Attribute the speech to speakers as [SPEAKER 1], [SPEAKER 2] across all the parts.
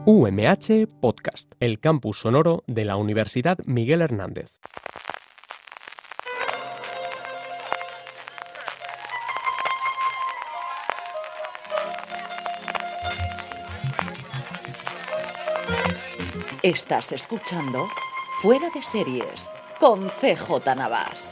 [SPEAKER 1] UMH Podcast, el campus sonoro de la Universidad Miguel Hernández.
[SPEAKER 2] Estás escuchando Fuera de Series con CJ Navas.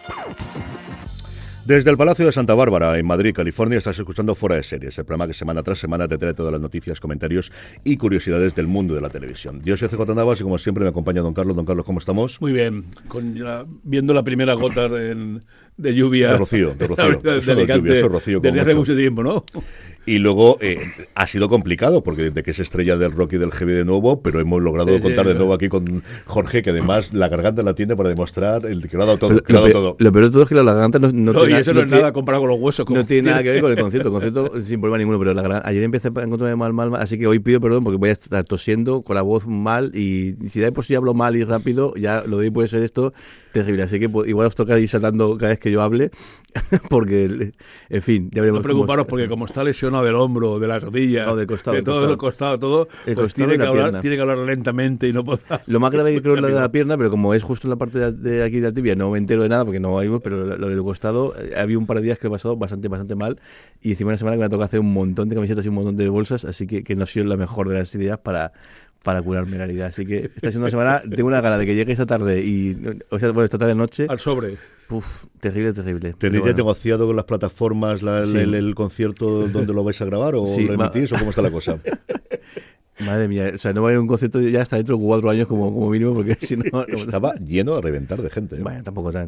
[SPEAKER 3] Desde el Palacio de Santa Bárbara, en Madrid, California, estás escuchando Fuera de Series, el programa que semana tras semana te trae todas las noticias, comentarios y curiosidades del mundo de la televisión. Yo soy CJ Navas y como siempre me acompaña Don Carlos. Don Carlos, ¿cómo estamos?
[SPEAKER 4] Muy bien, viendo la primera gota de lluvia.
[SPEAKER 3] De rocío.
[SPEAKER 4] De Alicante,
[SPEAKER 3] eso rocío
[SPEAKER 4] desde hace mucho tiempo, ¿no?
[SPEAKER 3] Y luego ha sido complicado, porque desde que es estrella del rock y del heavy de nuevo, pero hemos logrado contar de nuevo aquí con Jorge, que además la garganta la tiene para demostrar el que lo ha dado todo.
[SPEAKER 5] Lo peor de todo es que la garganta no
[SPEAKER 4] tiene, y eso no es nada comparado con los huesos.
[SPEAKER 5] No tiene nada que ver con el concierto sin problema ninguno, pero ayer empecé a encontrarme mal, así que hoy pido perdón porque voy a estar tosiendo con la voz mal y si de por sí hablo mal y rápido, ya lo de hoy puede ser esto terrible, así que igual os toca ir saltando cada vez que yo hable, porque, en fin, ya veremos.
[SPEAKER 4] No preocuparos porque como está lesionado del hombro, de la rodilla,
[SPEAKER 5] del costado,
[SPEAKER 4] de todo el costado, pues tiene que hablar lentamente y no puede...
[SPEAKER 5] Lo más grave que creo es lo de la pierna, pero como es justo en la parte de aquí de la tibia, no me entero de nada porque no oímos, pero lo del costado, había un par de días que he pasado bastante mal y encima una semana que me ha tocado hacer un montón de camisetas y un montón de bolsas, así que no ha sido la mejor de las ideas para curarme la herida. Así que está siendo una semana, tengo una gana de que llegue esta tarde esta tarde noche.
[SPEAKER 4] Al sobre.
[SPEAKER 5] Terrible.
[SPEAKER 3] ¿Tenéis ya negociado con las plataformas el concierto donde lo vais a grabar o lo emitís o cómo está la cosa?
[SPEAKER 5] Madre mía, o sea, no va a ir a un concierto ya hasta dentro de 4 años como mínimo, porque si no...
[SPEAKER 3] Estaba lleno a reventar de gente.
[SPEAKER 5] Bueno, tampoco tan.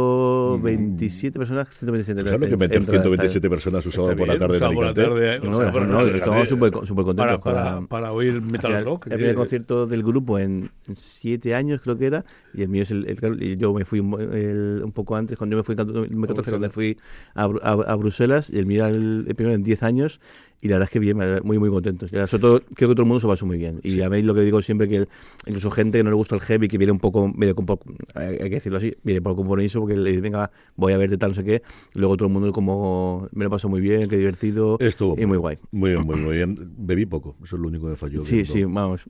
[SPEAKER 5] 127 personas, 127.
[SPEAKER 3] ¿Sabes lo que meter 127 personas un sábado por la tarde en Alicante?
[SPEAKER 5] No, estamos súper contentos.
[SPEAKER 4] Para oír metal rock.
[SPEAKER 5] El primer concierto del grupo en 7 años creo que era, y el mío es y yo me fui un poco antes, cuando yo me fui en 2014, cuando fui a Bruselas, y el mío era el primero en 10 años, y la verdad es que bien, muy contentos. Sobre todo, creo que todo el mundo se pasó muy bien. Y a mí lo que digo siempre, que incluso gente que no le gusta el heavy, que viene un poco, hay que decirlo así, viene por compromiso, porque le dice, venga, voy a verte tal, no sé qué. Luego todo el mundo como, me lo pasó muy bien, qué divertido.
[SPEAKER 3] Estuvo
[SPEAKER 5] y muy guay.
[SPEAKER 3] Muy bien. Bebí poco, eso es lo único que me falló.
[SPEAKER 5] Sí, vamos.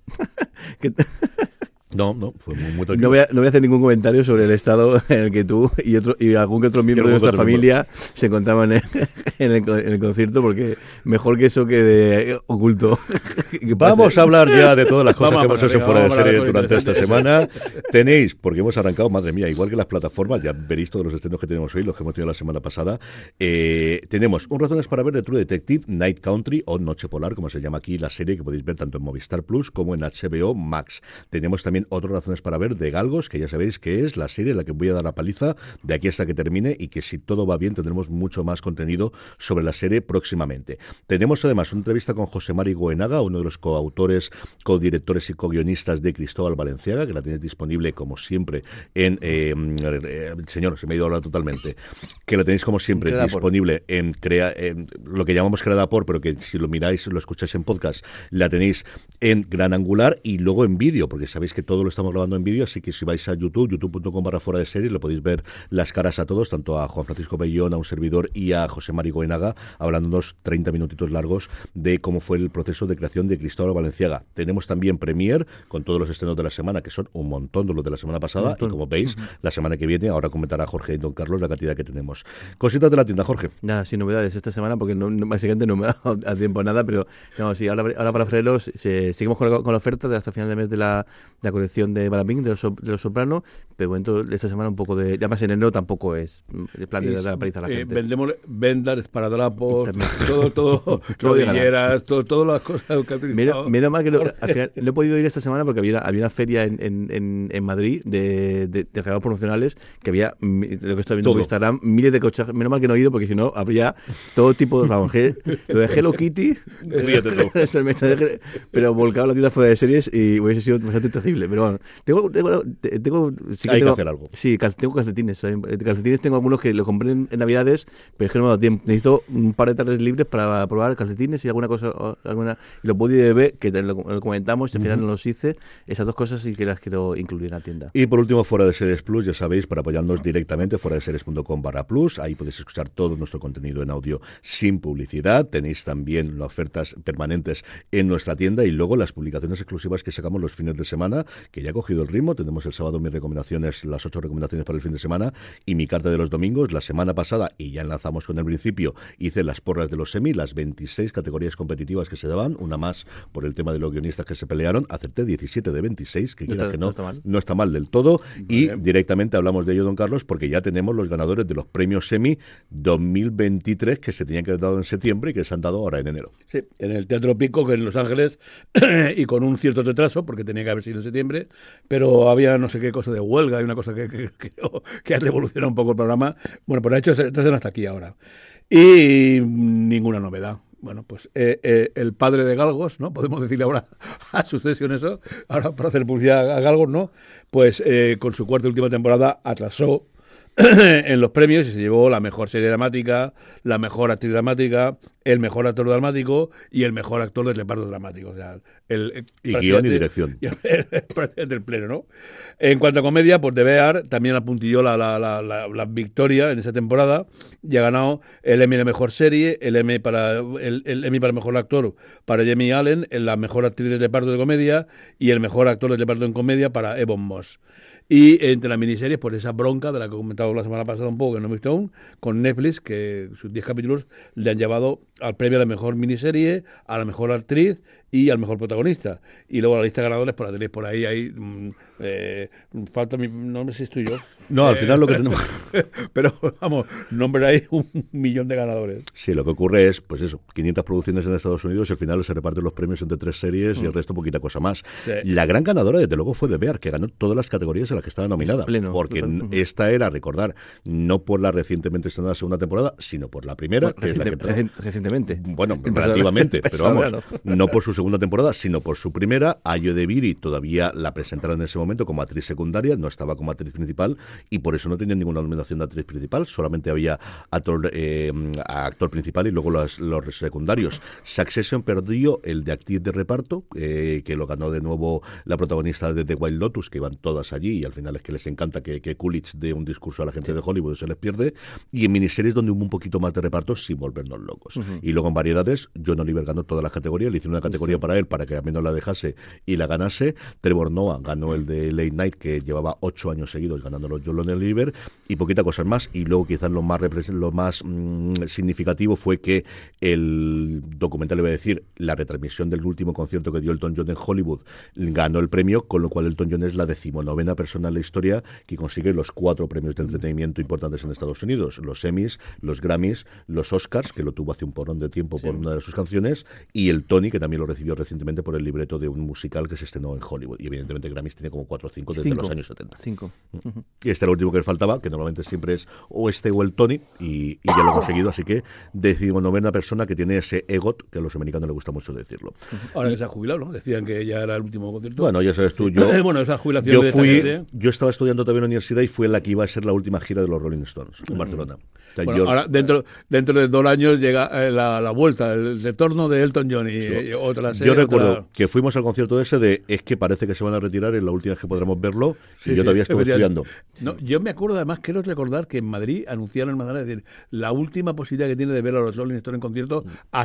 [SPEAKER 3] No, fue muy tranquilo.
[SPEAKER 5] No voy a hacer ningún comentario sobre el estado en el que tú y algún que otro miembro de nuestra familia se encontraban en el concierto, porque mejor que eso que de oculto.
[SPEAKER 3] Vamos a hablar ya de todas las cosas que hemos hecho fuera de serie durante esta semana. Tenéis, porque hemos arrancado, madre mía, igual que las plataformas, ya veréis todos los estrenos que tenemos hoy, los que hemos tenido la semana pasada. Tenemos un Razones para ver de True Detective, Night Country o Noche Polar, como se llama aquí la serie, que podéis ver tanto en Movistar Plus como en HBO Max. Tenemos también otras razones para ver de Galgos, que ya sabéis que es la serie en la que voy a dar la paliza de aquí hasta que termine, y que si todo va bien tendremos mucho más contenido sobre la serie próximamente. Tenemos además una entrevista con José Mari Goenaga, uno de los coautores, codirectores y co-guionistas de Cristóbal Valenciaga, que la tenéis disponible como siempre en señor, se me ha ido a hablar totalmente, que la tenéis como siempre disponible en lo que llamamos Creada por, pero que si lo miráis, lo escucháis en podcast, la tenéis en Gran Angular y luego en vídeo, porque sabéis que todo lo estamos grabando en vídeo, así que si vais a youtube.com/fuera de series, lo podéis ver las caras a todos, tanto a Juan Francisco Bellón, a un servidor, y a José Mari Goenaga, hablándonos 30 minutitos largos de cómo fue el proceso de creación de Cristóbal Valenciaga. Tenemos también Premier, con todos los estrenos de la semana, que son un montón de los de la semana pasada, y como veis, la semana que viene, ahora comentará Jorge y Don Carlos la cantidad que tenemos. Cositas de la tienda, Jorge.
[SPEAKER 5] Nada, sin novedades esta semana, porque básicamente no me ha dado a tiempo nada, pero no, sí, ahora para frenos seguimos con la oferta de hasta final de mes de la colección de Badabing, de los Soprano, pero bueno, esta semana un poco de... Ya más en enero tampoco es el plan de dar la paliza a la gente.
[SPEAKER 4] Vendemos vendas, esparadrapos, todo rodilleras, todas las cosas que
[SPEAKER 5] menos mal que al final no he podido ir esta semana porque había una feria en Madrid de regalos promocionales, que había, lo que estoy viendo por Instagram, miles de coches. Menos mal que no he ido, porque si no habría todo tipo de... Vamos, lo de Hello Kitty,
[SPEAKER 3] ríete tú.
[SPEAKER 5] pero volcado la tienda fuera de series y hubiese sido bastante terrible. pero bueno,
[SPEAKER 3] Hay que hacer algo.
[SPEAKER 5] Sí, tengo calcetines. Calcetines tengo algunos que los compré en Navidades, pero es que no me da tiempo. Necesito un par de tardes libres para probar calcetines y alguna cosa, y los body de bebé, que lo comentamos, y al final no los hice. Esas dos cosas sí que las quiero incluir en la tienda.
[SPEAKER 3] Y por último, Fuera de Series Plus, ya sabéis, para apoyarnos directamente, fueradeseries.com/plus, ahí podéis escuchar todo nuestro contenido en audio sin publicidad. Tenéis también las ofertas permanentes en nuestra tienda y luego las publicaciones exclusivas que sacamos los fines de semana, que ya ha cogido el ritmo. Tenemos el sábado mis recomendaciones, las 8 recomendaciones para el fin de semana y mi carta de los domingos. La semana pasada, y ya enlazamos con el principio, hice las porras de los semi, las 26 categorías competitivas que se daban, una más por el tema de los guionistas que se pelearon. Acerté 17 de 26, que quieras que no está mal del todo. Y directamente hablamos de ello, don Carlos, porque ya tenemos los ganadores de los premios semi 2023 que se tenían que haber dado en septiembre y que se han dado ahora en enero.
[SPEAKER 4] Sí, en el Teatro Pico, que en Los Ángeles, y con un cierto retraso, porque tenía que haber sido en septiembre, pero había no sé qué cosa de huelga y una cosa que ha revolucionado un poco el programa. Bueno, pues ha hecho están hasta aquí ahora. Y ninguna novedad. Bueno, pues el padre de Galgos, ¿no? Podemos decirle ahora a Succession eso, ahora para hacer publicidad a Galgos, ¿no? Pues con su cuarta y última temporada atrasó en los premios y se llevó la mejor serie dramática, la mejor actriz dramática, el mejor actor dramático y el mejor actor de reparto dramático. O sea,
[SPEAKER 3] y guión y dirección.
[SPEAKER 4] Prácticamente el pleno, ¿no? En cuanto a comedia, pues The Bear también apuntilló la victoria en esa temporada y ha ganado el Emmy de mejor serie, el Emmy para mejor actor para Jamie Allen, la mejor actriz de reparto de comedia y el mejor actor de reparto en comedia para Ebon Moss. Y entre las miniseries, pues esa bronca de la que he comentado la semana pasada un poco, que no he visto aún, con Netflix, que sus 10 capítulos le han llevado al premio a la mejor miniserie, a la mejor actriz y al mejor protagonista. Y luego la lista de ganadores, pues la tenéis por ahí falta no sé si estoy yo.
[SPEAKER 3] No, al final lo que tenemos...
[SPEAKER 4] Pero, vamos, nombráis 1.000.000 de ganadores.
[SPEAKER 3] Sí, lo que ocurre es, pues eso, 500 producciones en Estados Unidos y al final se reparten los premios entre 3 series y el resto poquita cosa más.
[SPEAKER 4] Sí.
[SPEAKER 3] La gran ganadora, desde luego, fue The Bear, que ganó todas las categorías en las que estaba nominada. Porque esta era, recordar, no por la recientemente estrenada segunda temporada, sino por la primera.
[SPEAKER 5] Bueno,
[SPEAKER 3] que es la que
[SPEAKER 5] recientemente.
[SPEAKER 3] Bueno, relativamente, pero vamos, no por su segunda temporada, sino por su primera. Ayo Edebiri todavía la presentaron en ese momento como actriz secundaria, no estaba como actriz principal y por eso no tenía ninguna nominación de actriz principal, solamente había actor principal y luego los secundarios. Succession perdió el de actriz de reparto, que lo ganó de nuevo la protagonista de The Wild Lotus, que iban todas allí y al final es que les encanta que Coolidge dé un discurso a la gente de Hollywood, se les pierde. Y en miniseries donde hubo un poquito más de reparto sin volvernos locos. Y luego en variedades, John Oliver ganó todas las categorías, le hicieron una categoría para él para que a menos la dejase y la ganase. Trevor Noah ganó el de Late Night, que llevaba 8 años seguidos ganándolo John Oliver, y poquita cosa más. Y luego quizás lo más significativo fue que el documental, iba a decir, la retransmisión del último concierto que dio Elton John en Hollywood ganó el premio, con lo cual Elton John es la 19ª persona en la historia que consigue los 4 premios de entretenimiento importantes en Estados Unidos: los Emmys, los Grammys, los Oscars, que lo tuvo hace un porrón de tiempo por una de sus canciones, y el Tony, que también lo recibió recientemente por el libreto de un musical que se estrenó en Hollywood. Y evidentemente Grammys tiene como 4 o 5 desde los años 70.
[SPEAKER 5] 5.
[SPEAKER 3] Y este era el último que le faltaba, que normalmente siempre es o este o el Tony, y ya lo ha conseguido. Así que 19ª persona que tiene ese EGOT, que a los americanos les gusta mucho decirlo.
[SPEAKER 4] Ahora que se ha jubilado, ¿no? Decían que ya era el último concierto.
[SPEAKER 3] Bueno, ya sabes tú,
[SPEAKER 4] bueno, esa jubilación
[SPEAKER 3] yo estaba estudiando todavía en la universidad y fue la que iba a ser la última gira de los Rolling Stones en Barcelona. O sea,
[SPEAKER 4] bueno, ahora dentro de 2 años llega la vuelta, el retorno de Elton John y otra serie.
[SPEAKER 3] Yo recuerdo que fuimos al concierto ese es que parece que se van a retirar, es la última vez que podremos verlo, y yo todavía estuve estudiando.
[SPEAKER 4] No, yo me acuerdo, además, quiero recordar que en Madrid anunciaron en Madrid, es decir, la última posibilidad que tiene de ver a los Rolling Stones en concierto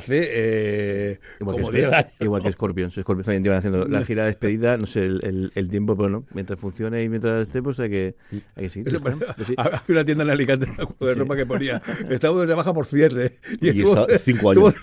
[SPEAKER 4] hace como 10 años.
[SPEAKER 5] Igual que Scorpions también llevan haciendo la gira de despedida, no sé el tiempo, pero no, mientras funcione y mientras esté, pues hay que seguir.
[SPEAKER 4] Había una tienda en Alicante de ropa que ponía, estamos de baja por cierre.
[SPEAKER 3] Y está 5 años.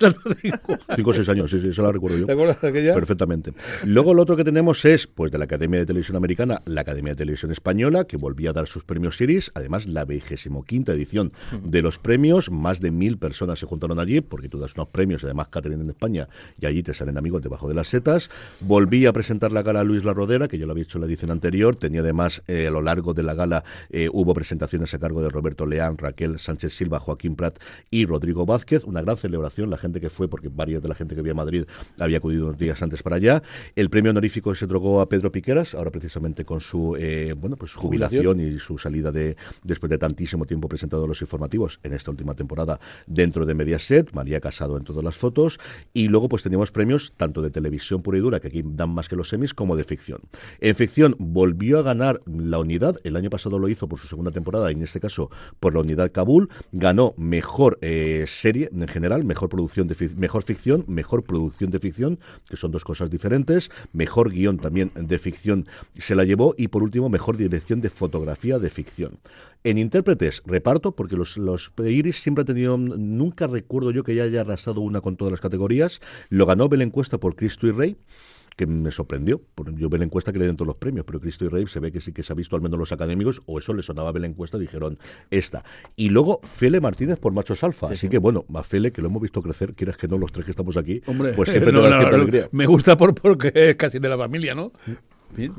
[SPEAKER 3] 5 o 6 años, sí, eso la recuerdo yo.
[SPEAKER 4] ¿Te acuerdas de aquella?
[SPEAKER 3] Perfectamente. Luego lo otro que tenemos es, pues, de la Academia de Televisión Americana, la Academia de Televisión Española, que volvía a dar sus premios series, además la 25ª edición de los premios. Más de 1.000 personas se juntaron allí, porque tú das unos premios, además catering en España, y allí te salen amigos debajo de las setas. Volví a presentar la gala a Luis La Rodera, que ya lo había hecho en la edición anterior. Tenía además, a lo largo de la gala, hubo presentaciones a cargo de Roberto Leán, Raquel Sánchez Silva, Joaquín Prat y Rodrigo Vázquez. Una gran celebración, la gente que fue, porque varias de la gente que había a Madrid había acudido unos días antes para allá. El premio honorífico se otorgó a Pedro Piqueras, ahora precisamente con su su jubilación y su salida después de tantísimo tiempo presentando los informativos en esta última temporada dentro de Mediaset. María Casado en todas las fotos. Y luego pues teníamos premios tanto de televisión pura y dura, que aquí dan más que los Emmys, como de ficción. En ficción volvió a ganar La Unidad, el año pasado lo hizo por su segunda temporada, y en este caso por La Unidad Kabul. Ganó mejor serie en general, mejor ficción, mejor producción de ficción, que son dos cosas diferentes, mejor guión también de ficción se la llevó, y por último mejor dirección de fotografía de ficción. En intérpretes, reparto, porque los Iris siempre han tenido, nunca recuerdo yo que ya haya arrasado una con todas las categorías. Lo ganó Belén Cuesta por Cristo y Rey, que me sorprendió. Yo Belén Cuesta que le den todos los premios, pero Cristo y Rey se ve que sí que se ha visto al menos los académicos, o eso le sonaba a Belén Cuesta, dijeron esta. Y luego Fele Martínez por Machos Alfa. Sí, así que bueno, a Fele, que lo hemos visto crecer, quieras que no, los tres que estamos aquí,
[SPEAKER 4] hombre,
[SPEAKER 3] pues siempre te da cierta alegría.
[SPEAKER 4] Me gusta porque es casi de la familia, ¿no? Bien.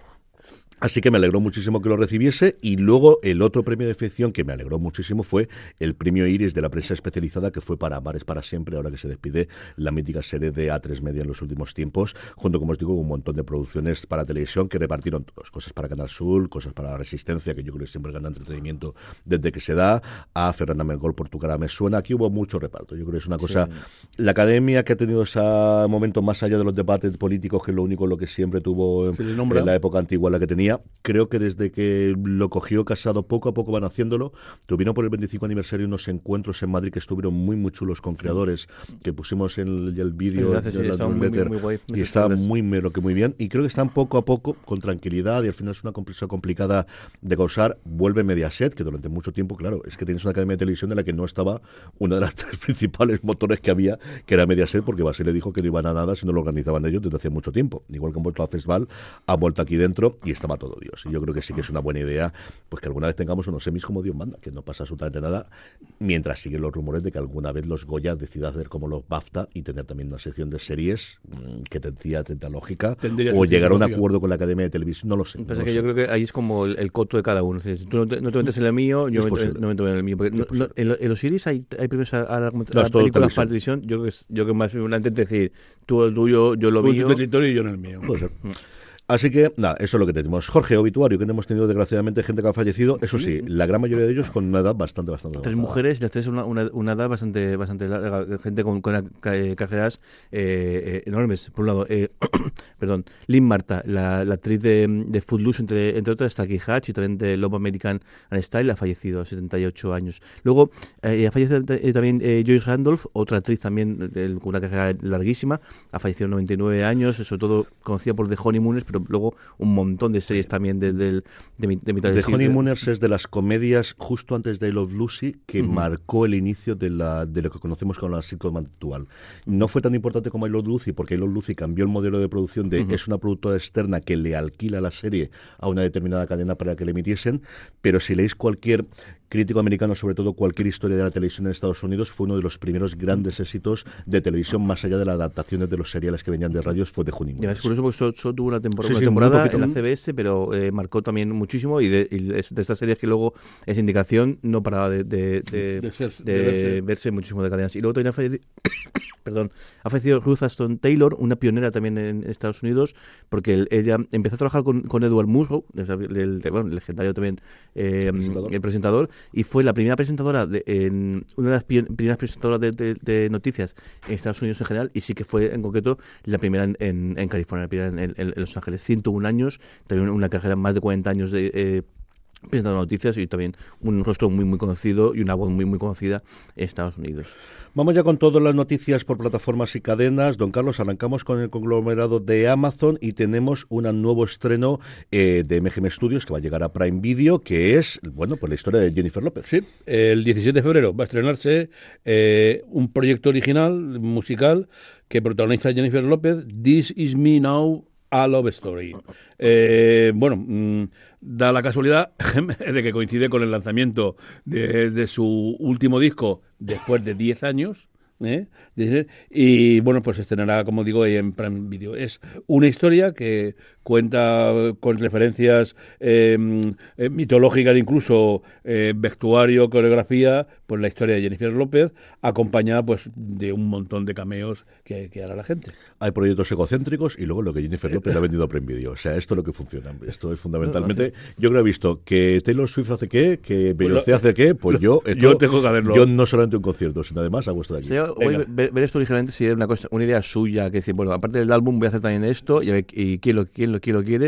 [SPEAKER 3] Así que me alegró muchísimo que lo recibiese. Y luego el otro premio de ficción que me alegró muchísimo fue el premio Iris de la prensa especializada, que fue para Amar es para siempre, ahora que se despide la mítica serie de A3 Media en los últimos tiempos, junto, como os digo, con un montón de producciones para televisión que repartieron todos, cosas para Canal Sur, cosas para La Resistencia, que yo creo que siempre gana entretenimiento desde que se da, a Fernanda Mergol por Tu cara me suena. Aquí hubo mucho reparto. Yo creo que es una cosa, la academia que ha tenido ese momento más allá de los debates políticos, que es lo único lo que siempre tuvo en la época antigua, la que tenía. Creo que desde que lo cogió Casado, poco a poco van haciéndolo. Tuvieron por el 25 aniversario unos encuentros en Madrid que estuvieron muy muy chulos con creadores, que pusimos en el vídeo de la newsletter, y está muy bien. Y creo que están poco a poco, con tranquilidad, y al final es una cosa complicada de causar. Vuelve Mediaset, que durante mucho tiempo, claro, es que tienes una academia de televisión de la que no estaba una de las tres principales motores que había, que era Mediaset, porque Basile dijo que no iban a nada si no lo organizaban ellos desde hace mucho tiempo. Igual que han vuelto a festival, han vuelto aquí dentro y estaba todo Dios. Y yo creo que sí que es una buena idea, pues que alguna vez tengamos unos semis como Dios manda, que no pasa absolutamente nada, mientras siguen los rumores de que alguna vez los Goya decida hacer como los BAFTA y tener también una sección de series que tendría lógica, o llegar a un acuerdo con la Academia de Televisión, no lo sé.
[SPEAKER 5] Pasa que yo creo que ahí es como el coto de cada uno. Es decir, tú no te metes en el mío, yo no me meto en el mío. Porque en los series hay premios a la película para televisión. Yo creo que más una antes de decir, tú el tuyo, yo lo mío.
[SPEAKER 4] Tu territorio y yo en el mío.
[SPEAKER 3] Puede ser. Así que, nada, eso es lo que tenemos. Jorge, obituario, que hemos tenido desgraciadamente gente que ha fallecido, eso sí, la gran mayoría de ellos con una edad bastante
[SPEAKER 5] Tres
[SPEAKER 3] avanzada.
[SPEAKER 5] mujeres, las tres una edad bastante larga, gente con carreras enormes. Por un lado, Lynn Martha, la actriz de Footloose, entre otras, Taki Hatch, y también de Love American and Style, ha fallecido a 78 años. Luego, ha fallecido también Joyce Randolph, otra actriz también con una carrera larguísima, ha fallecido a 99 años, sobre todo conocida por The Honeymooners, pero luego un montón de series también de mitad del siglo.
[SPEAKER 3] The Honeymooners es de las comedias justo antes de I Love Lucy que marcó el inicio de lo que conocemos como la sitcom actual. No fue tan importante como I Love Lucy, porque I Love Lucy cambió el modelo de producción de es una productora externa que le alquila la serie a una determinada cadena para que le emitiesen, pero si leéis cualquier crítico americano, sobre todo cualquier historia de la televisión en Estados Unidos, fue uno de los primeros grandes éxitos de televisión, más allá de las adaptaciones de los seriales que venían de radios, fue The Honeymooners.
[SPEAKER 5] Es curioso porque solo tuvo una temporada en la CBS, pero marcó también muchísimo, y de estas series que luego es indicación, no paraba de verse muchísimo de cadenas. Y luego también ha fallecido Ruth Aston Taylor, una pionera también en Estados Unidos, porque ella empezó a trabajar con Edward Murrow, el legendario también el presentador, y fue la primera presentadora una de las primeras presentadoras de noticias en Estados Unidos en general, y sí que fue en concreto la primera en California, la primera en Los Ángeles. 101 años, también una carrera más de 40 años de presentando noticias, y también un rostro muy muy conocido y una voz muy muy conocida en Estados Unidos.
[SPEAKER 3] Vamos ya con todas las noticias por plataformas y cadenas. Don Carlos, arrancamos con el conglomerado de Amazon y tenemos un nuevo estreno de MGM Studios que va a llegar a Prime Video, que es, bueno, pues la historia de Jennifer López.
[SPEAKER 4] Sí, el 17 de febrero va a estrenarse un proyecto original musical que protagoniza Jennifer López, This Is Me Now, A Love Story. Da la casualidad de que coincide con el lanzamiento de su último disco después de 10 años Y bueno, pues estrenará, como digo, ahí en Prime Video. Es una historia que cuenta con referencias mitológicas, incluso vestuario, coreografía, pues la historia de Jennifer López, acompañada pues de un montón de cameos que hará la gente.
[SPEAKER 3] Hay proyectos egocéntricos y luego lo que Jennifer López ha vendido a Prime Video. O sea, esto es lo que funciona. Esto es fundamentalmente... Yo creo que he visto que Taylor Swift hace qué, que Beyoncé hace qué, pues yo
[SPEAKER 4] tengo que verlo.
[SPEAKER 3] Yo no solamente un concierto, sino además hago esto de aquí.
[SPEAKER 5] Ver esto originalmente si era una idea suya, que decir, bueno, aparte del álbum voy a hacer también esto, y quién lo quiere,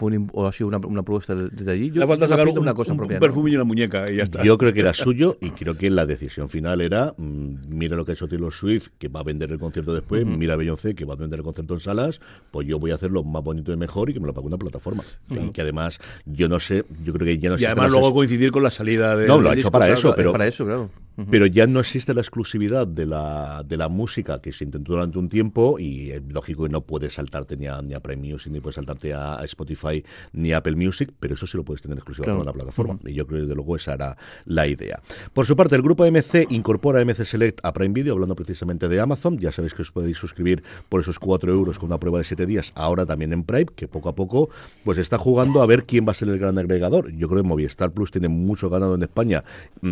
[SPEAKER 5] o ha sido una propuesta desde allí.
[SPEAKER 4] Le falta sacar
[SPEAKER 5] una cosa propia,
[SPEAKER 4] un perfume y una muñeca y ya está.
[SPEAKER 3] Yo creo que era suyo y creo que la decisión final era mira lo que ha hecho Taylor Swift, que va a vender el concierto después, mira a Beyoncé, que va a vender el concierto en salas, pues yo voy a hacerlo más bonito y mejor y que me lo pague una plataforma. Claro. Y que además, yo creo que ya no
[SPEAKER 4] y además luego coincidir con la salida de...
[SPEAKER 3] No, lo ha hecho para eso, pero...
[SPEAKER 5] Para eso, claro.
[SPEAKER 3] Pero ya no existe la exclusividad de la música que se intentó durante un tiempo y es lógico que no puedes saltarte ni a Prime Music, ni puedes saltarte a Spotify, ni a Apple Music, pero eso sí lo puedes tener exclusivo con la plataforma. Y yo creo que desde luego esa era la idea. Por su parte, el grupo AMC incorpora AMC Select a Prime Video, hablando precisamente de Amazon. Ya sabéis que os podéis suscribir por esos 4 euros con una prueba de 7 días, ahora también en Prime, que poco a poco pues está jugando a ver quién va a ser el gran agregador. Yo creo que Movistar Plus tiene mucho ganado en España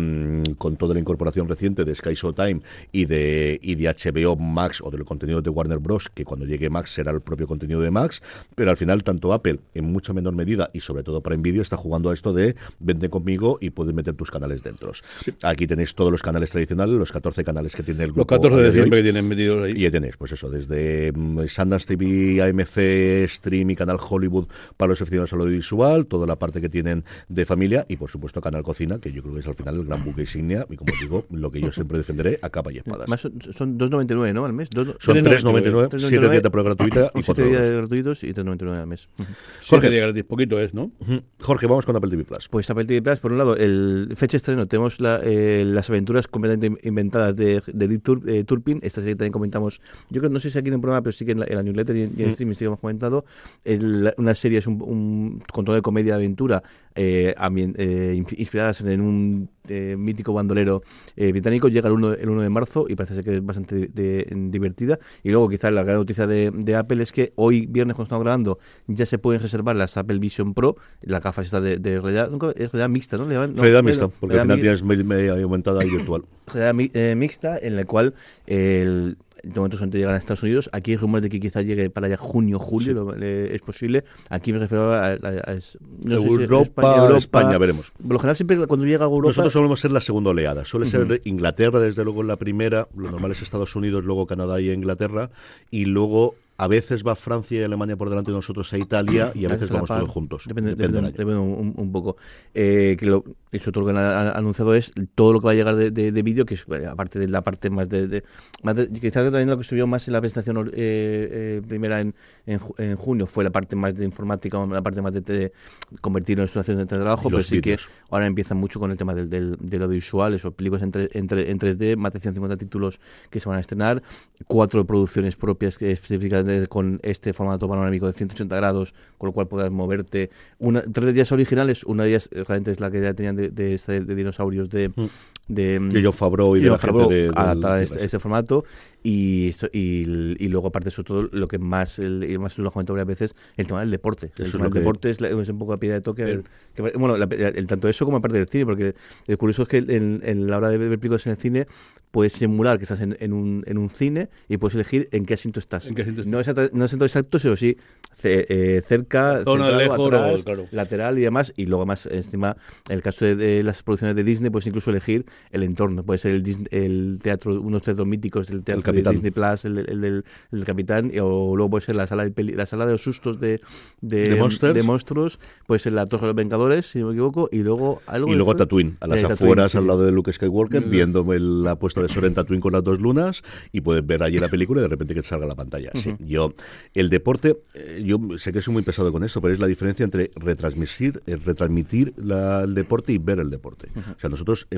[SPEAKER 3] con toda la incorporación reciente de Sky Showtime y de HBO Max o del contenido de Warner Bros, que cuando llegue Max será el propio contenido de Max, pero al final tanto Apple en mucha menor medida y sobre todo Prime Video está jugando a esto de vente conmigo y puedes meter tus canales dentro. Aquí tenéis todos los canales tradicionales, los 14 canales que tiene el grupo.
[SPEAKER 4] Los 14 de siempre que tienen metidos ahí.
[SPEAKER 3] Y ya tenéis, pues eso, desde Sundance TV, AMC, Stream y Canal Hollywood para los aficionados al audiovisual, toda la parte que tienen de familia y por supuesto Canal Cocina, que yo creo que es al final el gran buque insignia y como digo, lo que yo siempre defenderé a capa y espadas.
[SPEAKER 5] Más son 2,99, ¿no? Al mes.
[SPEAKER 3] Son 3,99, 7 días de prueba gratuita y
[SPEAKER 5] 7 días gratuitos y 3,99 al mes.
[SPEAKER 3] Jorge,
[SPEAKER 4] días gratis, poquito es, ¿no?
[SPEAKER 3] Jorge, vamos con Apple TV Plus.
[SPEAKER 5] Pues Apple TV Plus, por un lado, el fecha de estreno, tenemos las aventuras completamente inventadas de Dick Turpin. Esta serie también comentamos, yo creo, no sé si aquí en el programa, pero sí que en la newsletter y en streaming sí que hemos comentado. Una serie es un control de comedia de aventura inspiradas en un mítico bandolero británico. Llega el 1 de marzo y parece ser que es bastante divertida. Y luego quizás la gran noticia de Apple es que hoy viernes, cuando estamos grabando, ya se pueden reservar las Apple Vision Pro, las gafas estas de realidad, es realidad mixta, ¿no?
[SPEAKER 3] Realidad mixta, porque al final tienes media aumentada y virtual.
[SPEAKER 5] Realidad mixta, en la cual de momento solamente llegan a Estados Unidos. Aquí hay rumores de que quizás llegue para allá junio, julio, sí. Es posible. Aquí me refiero a
[SPEAKER 3] Europa, España, veremos.
[SPEAKER 5] Por lo general siempre cuando llega a Europa...
[SPEAKER 3] Nosotros solemos ser la segunda oleada. Suele ser Inglaterra, desde luego, en la primera. Lo normal es Estados Unidos, luego Canadá y Inglaterra. Y luego... A veces va Francia y Alemania por delante de nosotros a Italia y a veces vamos todos juntos. Depende
[SPEAKER 5] un poco. Eso todo lo que han anunciado es todo lo que va a llegar de vídeo, que es aparte de la parte más quizás también lo que subió más en la presentación primera en junio fue la parte más de informática, la parte más de convertirlo en situaciones de trabajo, pero sí que ahora empiezan mucho con el tema del audiovisual, esos películas en 3D, más de 150 títulos que se van a estrenar, 4 producciones propias que específicas con este formato panorámico de 180 grados, con lo cual podrás moverte. 3 de ellas originales, una de ellas realmente es la que ya tenían de dinosaurios de
[SPEAKER 3] Jon Favreau y de la gente de
[SPEAKER 5] adaptada a este formato y luego aparte de eso todo lo que más lo comento varias veces, el tema del deporte. El tema del deporte es un poco la piedra de toque. Tanto eso como aparte del cine, porque lo curioso es que en la hora de ver películas en el cine puedes simular que estás en un cine y puedes elegir en qué asiento estás. No asiento exacto, pero sí cerca,
[SPEAKER 4] lejos,
[SPEAKER 5] atrás,
[SPEAKER 4] claro.
[SPEAKER 5] Lateral y demás. Y luego más encima, en el caso de las producciones de Disney, puedes incluso elegir el entorno. Puede ser el teatro, unos teatros míticos, el teatro de Disney Plus, el Capitán, o luego puede ser la sala de los sustos de monstruos, puede ser la Torre de los Vengadores, si no me equivoco, y luego
[SPEAKER 3] Tatooine, a las afueras, al lado de Luke Skywalker, viendo la puesta de sol en Tatooine con las 2 lunas, y puedes ver allí la película y de repente que te salga la pantalla. Sí, el deporte, yo sé que soy muy pesado con esto, pero es la diferencia entre retransmitir el deporte y ver el deporte. O sea, nosotros estamos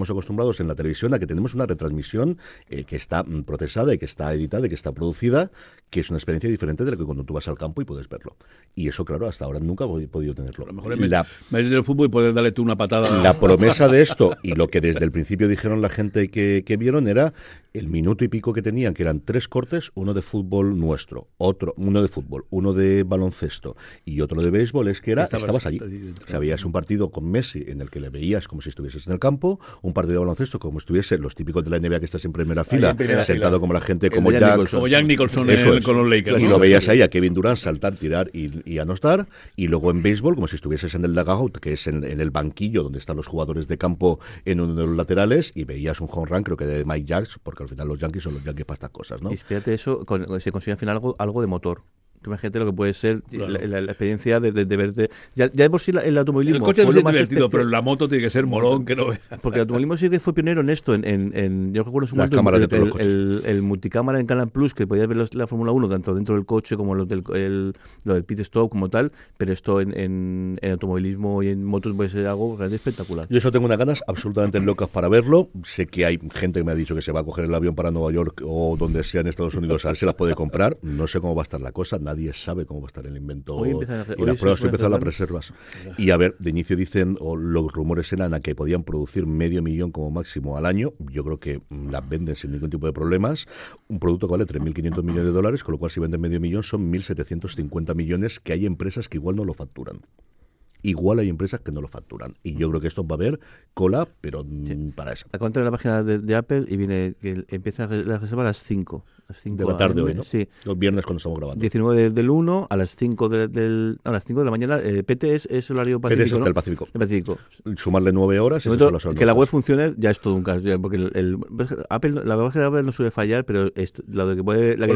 [SPEAKER 3] estamos acostumbrados en la televisión a que tenemos una retransmisión que está procesada y que está editada y que está producida, que es una experiencia diferente de la que cuando tú vas al campo y puedes verlo. Y eso, claro, hasta ahora nunca he podido tenerlo.
[SPEAKER 4] A lo mejor es medir el fútbol y poder darle tú una patada.
[SPEAKER 3] La promesa de esto, y lo que desde el principio dijeron la gente que vieron, era el minuto y pico que tenían, que eran 3 cortes, uno de fútbol nuestro, uno de fútbol, uno de baloncesto y otro de béisbol, es que estabas allí. O sea, veías un partido con Messi en el que le veías como si estuvieses en el campo, un partido de baloncesto como si estuviese los típicos de la NBA que estás en primera fila, sentado como la gente, como Jack
[SPEAKER 4] Nicholson con los Lakers.
[SPEAKER 3] Y lo veías ahí a Kevin Durant saltar, tirar y anotar, y luego en béisbol como si estuvieses en el dugout, que es en el banquillo donde están los jugadores de campo en uno de los laterales, y veías un home run, creo que de Mike Jacks, porque al final los Yankees son los Yankees para estas cosas, ¿no?
[SPEAKER 5] Y espérate, eso se consigue al final algo de motor. Imagínate lo que puede ser la experiencia de verte. Ya de por sí el automovilismo.
[SPEAKER 4] El coche
[SPEAKER 5] fue
[SPEAKER 4] no es
[SPEAKER 5] lo más
[SPEAKER 4] divertido, pero la moto tiene que ser molón, que no veas.
[SPEAKER 5] Porque el automovilismo sí que fue pionero en esto. Yo recuerdo en su momento el multicámara en Canal Plus, que podías ver la Fórmula 1 tanto dentro del coche como lo del pit stop como tal, pero esto en automovilismo y en motos puede ser algo realmente espectacular.
[SPEAKER 3] Yo eso tengo unas ganas absolutamente locas para verlo. Sé que hay gente que me ha dicho que se va a coger el avión para Nueva York o donde sea en Estados Unidos a ver si las puede comprar. No sé cómo va a estar la cosa, nadie sabe cómo va a estar el invento y las pruebas. Estoy empezando las reservas. Y a ver, de inicio dicen, o los rumores eran a que podían producir 500.000 como máximo al año. Yo creo que las venden sin ningún tipo de problemas. Un producto que vale $3.500 millones, con lo cual si venden 500.000 son 1.750 millones, que hay empresas que igual no lo facturan. Igual hay empresas que no lo facturan. Y yo creo que esto va a haber cola, pero para eso.
[SPEAKER 5] Acabo de entrar en la página de Apple y viene que empieza la reserva a las 5.
[SPEAKER 3] De la tarde hoy, ¿no?
[SPEAKER 5] Sí.
[SPEAKER 3] Los viernes cuando estamos grabando.
[SPEAKER 5] 19 del 1 a las 5 de la mañana. PT es horario pacífico,
[SPEAKER 3] PT es hasta
[SPEAKER 5] ¿no?
[SPEAKER 3] el Pacífico.
[SPEAKER 5] El Pacífico.
[SPEAKER 3] Sumarle 9 horas.
[SPEAKER 5] Que la web funcione ya es todo un caso. Porque Apple, la verdad es que Apple no suele fallar, pero la que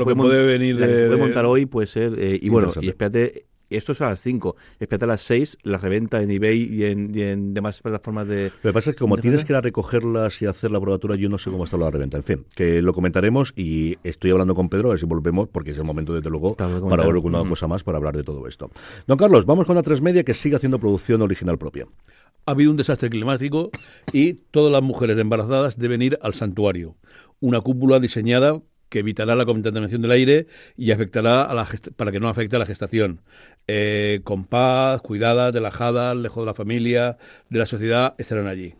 [SPEAKER 5] puede montar hoy puede ser. Y bueno, y espérate. Esto es a las 5. Espérate a las 6, la reventa en eBay y en demás plataformas de...
[SPEAKER 3] Lo que pasa es que como tienes que ir a recogerlas y hacer la probatura, yo no sé cómo está la reventa. En fin, que lo comentaremos y estoy hablando con Pedro, a ver si volvemos, porque es el momento, desde luego, para volver con una cosa más para hablar de todo esto. Don Carlos, vamos con A3 Media, que sigue haciendo producción original propia.
[SPEAKER 4] Ha habido un desastre climático y todas las mujeres embarazadas deben ir al santuario. Una cúpula diseñada que evitará la contaminación del aire y afectará para que no afecte a la gestación. Con paz, cuidadas, relajadas, lejos de la familia, de la sociedad, estarán allí.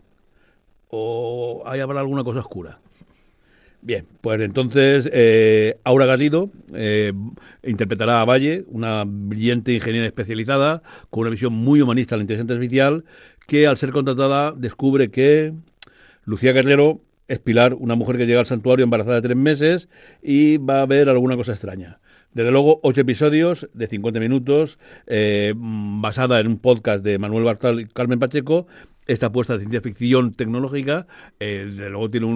[SPEAKER 4] ¿O habrá alguna cosa oscura? Bien, pues entonces Aura Garrido interpretará a Valle, una brillante ingeniera especializada con una visión muy humanista de la inteligencia artificial, que al ser contratada descubre que Lucía Guerrero es Pilar, una mujer que llega al santuario embarazada de 3 meses y va a ver alguna cosa extraña. Desde luego, 8 episodios de 50 minutos, basada en un podcast de Manuel Bartal y Carmen Pacheco. Esta apuesta de ciencia ficción tecnológica, desde luego tiene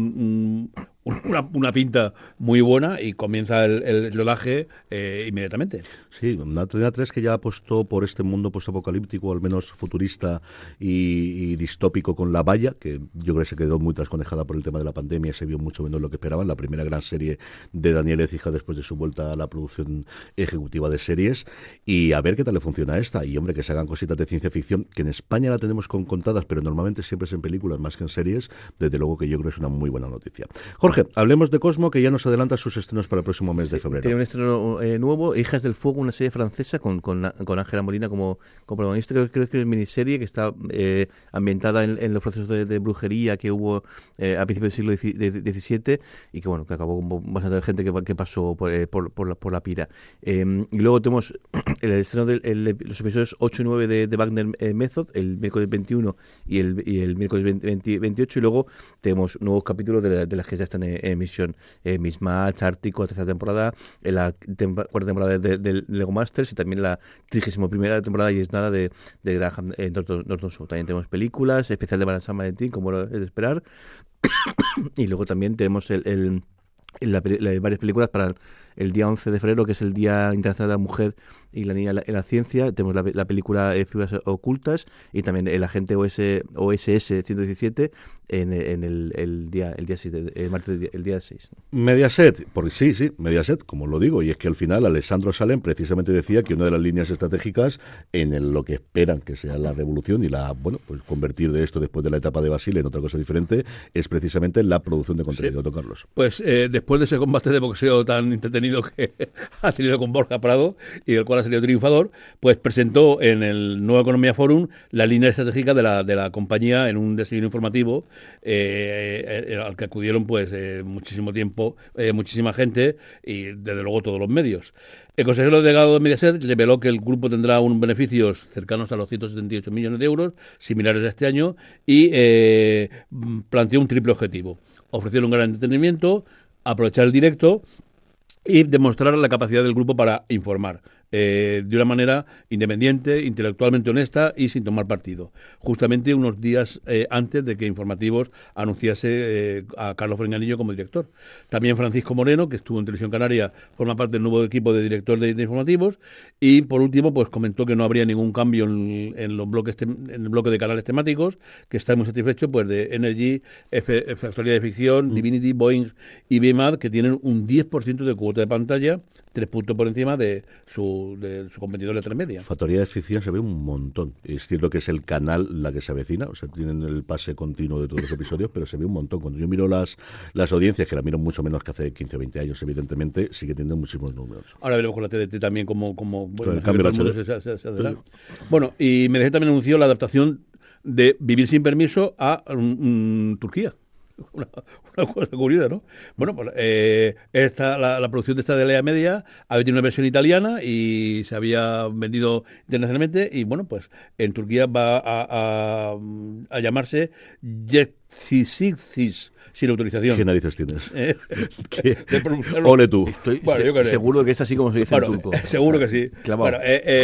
[SPEAKER 4] una pinta muy buena y comienza el rodaje inmediatamente.
[SPEAKER 3] Sí, Antena 3 que ya apostó por este mundo postapocalíptico, al menos futurista y distópico con La Valla, que yo creo que se quedó muy trasconejada por el tema de la pandemia, se vio mucho menos lo que esperaban, la primera gran serie de Daniel Écija después de su vuelta a la producción ejecutiva de series, y a ver qué tal le funciona esta, y hombre, que se hagan cositas de ciencia ficción, que en España la tenemos contadas, pero normalmente siempre es en películas más que en series, desde luego que yo creo que es una muy buena noticia. Jorge, hablemos de Cosmo, que ya nos adelanta sus estrenos para el próximo mes de febrero.
[SPEAKER 5] Tiene un estreno nuevo, Hijas del Fuego, una serie francesa con Ángela Molina como protagonista. Creo que es miniserie que está ambientada en los procesos de brujería que hubo a principios del siglo XVII y que bueno, que acabó con bastante gente que pasó por la pira. Y luego tenemos el estreno de los episodios 8 y 9 de Wagner Method, el miércoles 21 y el miércoles 28, y luego tenemos nuevos capítulos de las que ya están en emisión. Miss Match, Ártico, tercera temporada, la cuarta temporada de Lego Masters y también la 31ª temporada y es nada de Graham Norton Show. También tenemos películas, especial de San Valentín, como es de esperar. Y luego también tenemos varias películas para el día 11 de febrero, que es el Día Internacional de la Mujer y la niña en la ciencia. Tenemos la película Figuras ocultas y también el agente OSS 117 en el día 6, el día 6.
[SPEAKER 3] Mediaset, porque sí, Mediaset, como lo digo, y es que al final Alessandro Salem precisamente decía que una de las líneas estratégicas en lo que esperan que sea la revolución y pues convertir de esto después de la etapa de Basile en otra cosa diferente es precisamente la producción de contenido, don Carlos.
[SPEAKER 4] Pues después de ese combate de boxeo tan entretenido que ha tenido con Borja Prado y del cual ha salido triunfador, pues presentó en el Nueva Economía Forum la línea estratégica de la compañía en un desayuno informativo al que acudieron pues muchísimo tiempo, muchísima gente y desde luego todos los medios. El consejero delegado de Mediaset reveló que el grupo tendrá unos beneficios cercanos a los 178 millones de euros, similares a este año, y planteó un triple objetivo: ofrecer un gran entretenimiento, aprovechar el directo y demostrar la capacidad del grupo para informar de una manera independiente, intelectualmente honesta y sin tomar partido. Justamente unos días antes de que Informativos anunciase a Carlos Fuengianillo como director. También Francisco Moreno, que estuvo en Televisión Canaria, forma parte del nuevo equipo de director de Informativos. Y por último, pues comentó que no habría ningún cambio en los bloques en el bloque de canales temáticos, que está muy satisfecho pues de Energy, Factoría de Ficción, Divinity, Boeing y BMAD, que tienen un 10% de cuota de pantalla, 3 puntos por encima de su competidor de 3 media.
[SPEAKER 3] Factoría de Ficción se ve un montón. Es cierto que es el canal la que se avecina, o sea, tienen el pase continuo de todos los episodios, pero se ve un montón. Cuando yo miro las audiencias, que la miro mucho menos que hace 15 o 20 años, evidentemente, sigue teniendo muchísimos números.
[SPEAKER 4] Ahora veremos con la TDT también como
[SPEAKER 3] bueno, el cambio
[SPEAKER 4] se Bueno, y Mediaset también anunció la adaptación de Vivir sin permiso a Turquía. Una cosa curiosa, ¿no? Bueno, pues la producción de esta de Lea Media había tenido una versión italiana y se había vendido internacionalmente, y bueno, pues en Turquía va a llamarse Yetzisis, sin autorización.
[SPEAKER 3] ¿Qué narices tienes? Ole tú.
[SPEAKER 5] Estoy seguro que es así como se dice en turco.
[SPEAKER 4] Seguro que sí. Bueno,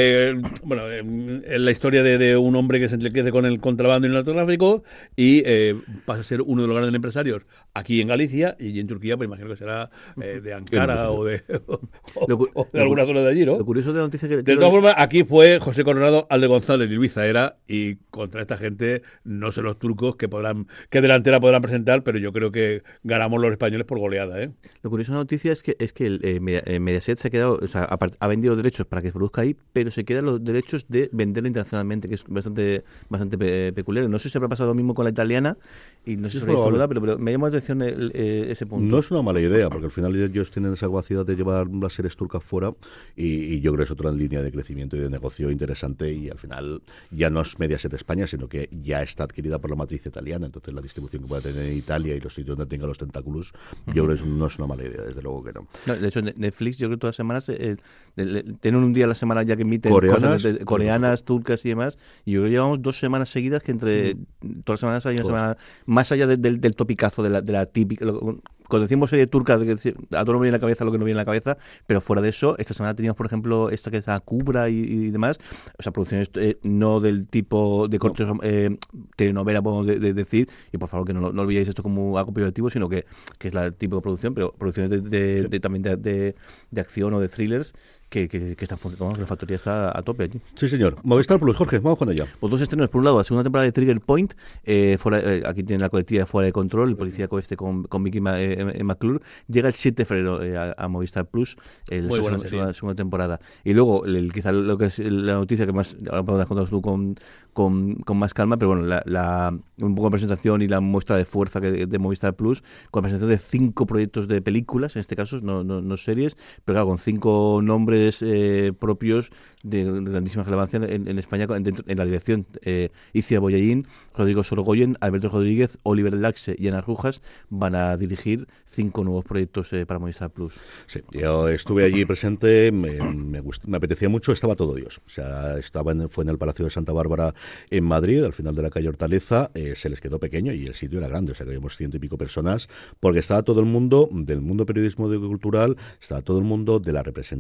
[SPEAKER 4] es la historia de un hombre que se enriquece con el contrabando y el narcotráfico y pasa a ser uno de los grandes empresarios aquí en Galicia, y en Turquía pues imagino que será de Ankara o de alguna zona de allí, ¿no?
[SPEAKER 5] Lo curioso de la noticia
[SPEAKER 4] de todas formas, aquí fue José Coronado, Alde González y Luis Zaera, y contra esta gente no sé los turcos qué delantera podrán presentar, pero yo creo que ganamos los españoles por goleada, ¿eh?
[SPEAKER 5] Lo curioso de la noticia es que Mediaset se ha quedado, o sea, ha vendido derechos para que se produzca ahí, pero se quedan los derechos de venderla internacionalmente, que es bastante peculiar. No sé si habrá pasado lo mismo con la italiana, y no sé si es verdad, pero me llama la atención ese punto.
[SPEAKER 3] No es una mala idea, porque al final ellos tienen esa capacidad de llevar las series turcas fuera, y yo creo que es otra línea de crecimiento y de negocio interesante, y al final ya no es Mediaset España, sino que ya está adquirida por la matriz italiana. Entonces la distribución que pueda tener en Italia y los sitios donde tenga los tentáculos, yo creo que no es una mala idea, desde luego que no.
[SPEAKER 5] De hecho, Netflix, yo creo que todas las semanas tienen un día a la semana ya que emiten coreanas, turcas y demás, y yo creo que llevamos 2 semanas seguidas que entre todas las semanas hay una semana más allá del topicazo de la típica. Cuando decimos serie turca, a todo no viene en la cabeza lo que no viene en la cabeza, pero fuera de eso, esta semana teníamos, por ejemplo, esta que es la Cubra y demás, o sea, producciones no del tipo de cortes telenovela, podemos decir, y por favor que no olvidéis esto como algo peyorativo, sino que es la tipo de producción, pero producciones también de acción o de thrillers, que están funcionando, que la factoría está a tope allí.
[SPEAKER 3] Sí, señor. Movistar Plus, Jorge, vamos con ella.
[SPEAKER 5] Pues 2 estrenos. Por un lado, la segunda temporada de Trigger Point, aquí tiene la colectiva de Fuera de Control, el policíaco con Mickey McClure, llega el 7 de febrero a Movistar Plus, la segunda temporada. Y luego, quizá lo que es la noticia que más, ahora podemos contar tú con más calma, pero bueno, un poco de presentación y la muestra de fuerza de Movistar Plus, con la presentación de 5 proyectos de películas, en este caso, no series, pero claro, con 5 nombres propios de grandísima relevancia en España en la dirección. Isia Boyaín, Rodrigo Sorogoyen, Alberto Rodríguez, Oliver Laxe y Ana Rujas van a dirigir 5 nuevos proyectos para Movistar Plus.
[SPEAKER 3] Sí, yo estuve allí presente, me apetecía mucho, estaba todo Dios. O sea, fue en el Palacio de Santa Bárbara en Madrid, al final de la calle Hortaleza, se les quedó pequeño y el sitio era grande, o sea que habíamos 100 y pico personas, porque estaba todo el mundo del mundo periodismo cultural, estaba todo el mundo de la representación,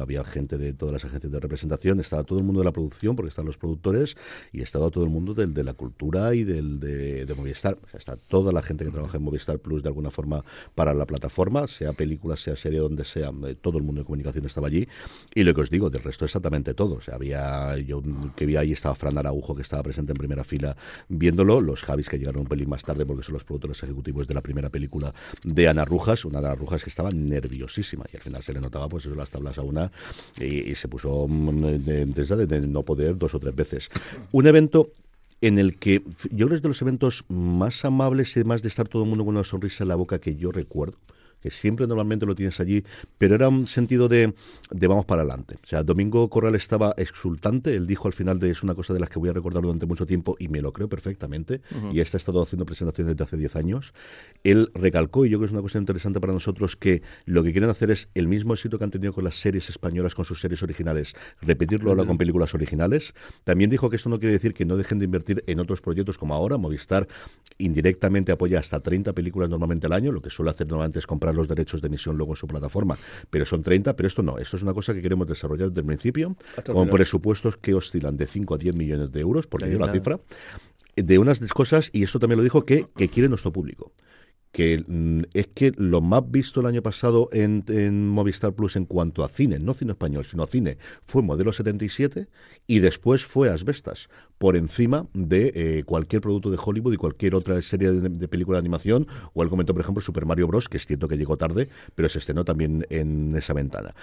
[SPEAKER 3] había gente de todas las agencias de representación, estaba todo el mundo de la producción, porque están los productores, y estaba todo el mundo de la cultura y de Movistar. O sea, está toda la gente que trabaja en Movistar Plus de alguna forma para la plataforma, sea película, sea serie, donde sea, todo el mundo de comunicación estaba allí. Y lo que os digo, del resto exactamente todo. O sea, yo que vi ahí, estaba Fran Araujo, que estaba presente en primera fila viéndolo, los Javis que llegaron un pelín más tarde porque son los productores ejecutivos de la primera película de Ana Rujas, una Ana Rujas que estaba nerviosísima y al final se le notaba pues eso, las tablas a una y se puso de no poder 2 o 3 veces. Un evento en el que yo creo que es de los eventos más amables y más de estar todo el mundo con una sonrisa en la boca que yo recuerdo, que siempre normalmente lo tienes allí, pero era un sentido de vamos para adelante. O sea, Domingo Corral estaba exultante, él dijo al final es una cosa de las que voy a recordar durante mucho tiempo y me lo creo perfectamente, y ha estado haciendo presentaciones desde hace 10 años. Él recalcó, y yo creo que es una cosa interesante para nosotros, que lo que quieren hacer es el mismo éxito que han tenido con las series españolas, con sus series originales, repetirlo ahora con películas originales. También dijo que esto no quiere decir que no dejen de invertir en otros proyectos como ahora. Movistar indirectamente apoya hasta 30 películas normalmente al año, lo que suele hacer normalmente es comprar los derechos de emisión luego en su plataforma, pero son 30, pero esto no, esto es una cosa que queremos desarrollar desde el principio, con presupuestos que oscilan de 5 a 10 millones de euros, porque dio la cifra, de unas cosas, y esto también lo dijo, que quiere nuestro público. Que es que lo más visto el año pasado en Movistar Plus en cuanto a cine, no cine español, sino cine, fue Modelo 77 y después fue Asbestas, por encima de cualquier producto de Hollywood y cualquier otra serie de película de animación, o él comentó, por ejemplo, Super Mario Bros., que es cierto que llegó tarde, pero se estrenó también en esa ventana.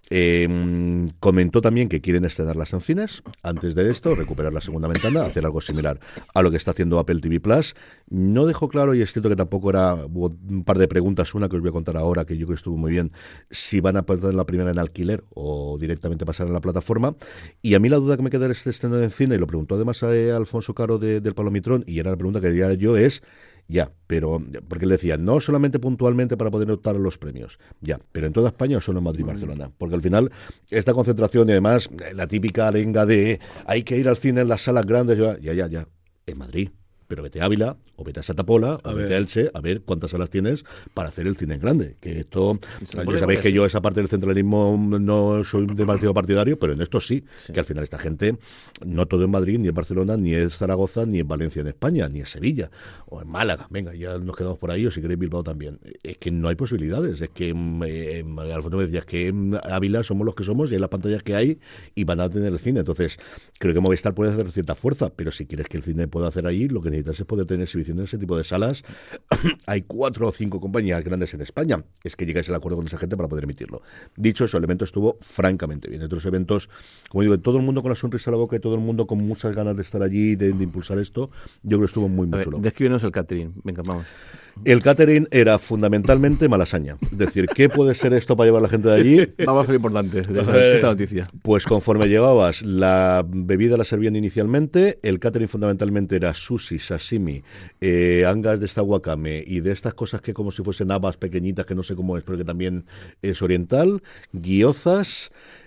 [SPEAKER 3] Comentó también que quieren estrenarlas en cines, antes de esto, recuperar la segunda ventana, hacer algo similar a lo que está haciendo Apple TV Plus. No dejó claro, y es cierto que tampoco hubo un par de preguntas, una que os voy a contar ahora, que yo creo que estuvo muy bien, si van a poner la primera en alquiler o directamente pasar en la plataforma. Y a mí la duda que me queda de este estreno en cine, y lo preguntó además a Alfonso Caro del Palomitrón, y era la pregunta que diría yo, es... Ya, pero, porque él decía, no solamente puntualmente para poder optar a los premios, ya, pero en toda España o solo en Madrid y Barcelona, porque al final esta concentración y además la típica arenga de hay que ir al cine en las salas grandes, ya, en Madrid, pero vete a Ávila, o vete a Santa Pola, o vete a Elche, a ver cuántas salas tienes para hacer el cine en grande. Que esto, ya sabéis que yo esa parte del centralismo no soy demasiado partidario, pero en esto sí, que al final esta gente, no todo en Madrid, ni en Barcelona, ni en Zaragoza, ni en Valencia en España, ni en Sevilla, o en Málaga, venga, ya nos quedamos por ahí, o si queréis Bilbao también. Es que no hay posibilidades, es que Alfonso me decía, es que en Ávila somos los que somos, y hay las pantallas que hay, y van a tener el cine. Entonces, creo que Movistar puede hacer cierta fuerza, pero si quieres que el cine pueda hacer ahí, lo que necesitas es poder tener exhibición en ese tipo de salas. Hay 4 o 5 compañías grandes en España. Es que llegáis al acuerdo con esa gente para poder emitirlo. Dicho eso, el evento estuvo francamente bien. Otros eventos, como digo, todo el mundo con la sonrisa a la boca y todo el mundo con muchas ganas de estar allí, de impulsar esto. Yo creo que estuvo muy chulo.
[SPEAKER 5] Descríbenos el catering. Venga, vamos.
[SPEAKER 3] El catering era fundamentalmente malasaña. Es decir, ¿qué puede ser esto para llevar a la gente de allí?
[SPEAKER 5] Vamos a lo importante de esta noticia.
[SPEAKER 3] Pues conforme llevabas, la bebida la servían inicialmente, el catering fundamentalmente era sushi, sashimi, angas de esta wakame y de estas cosas que como si fuesen habas pequeñitas, que no sé cómo es, pero que también es oriental, gyozas,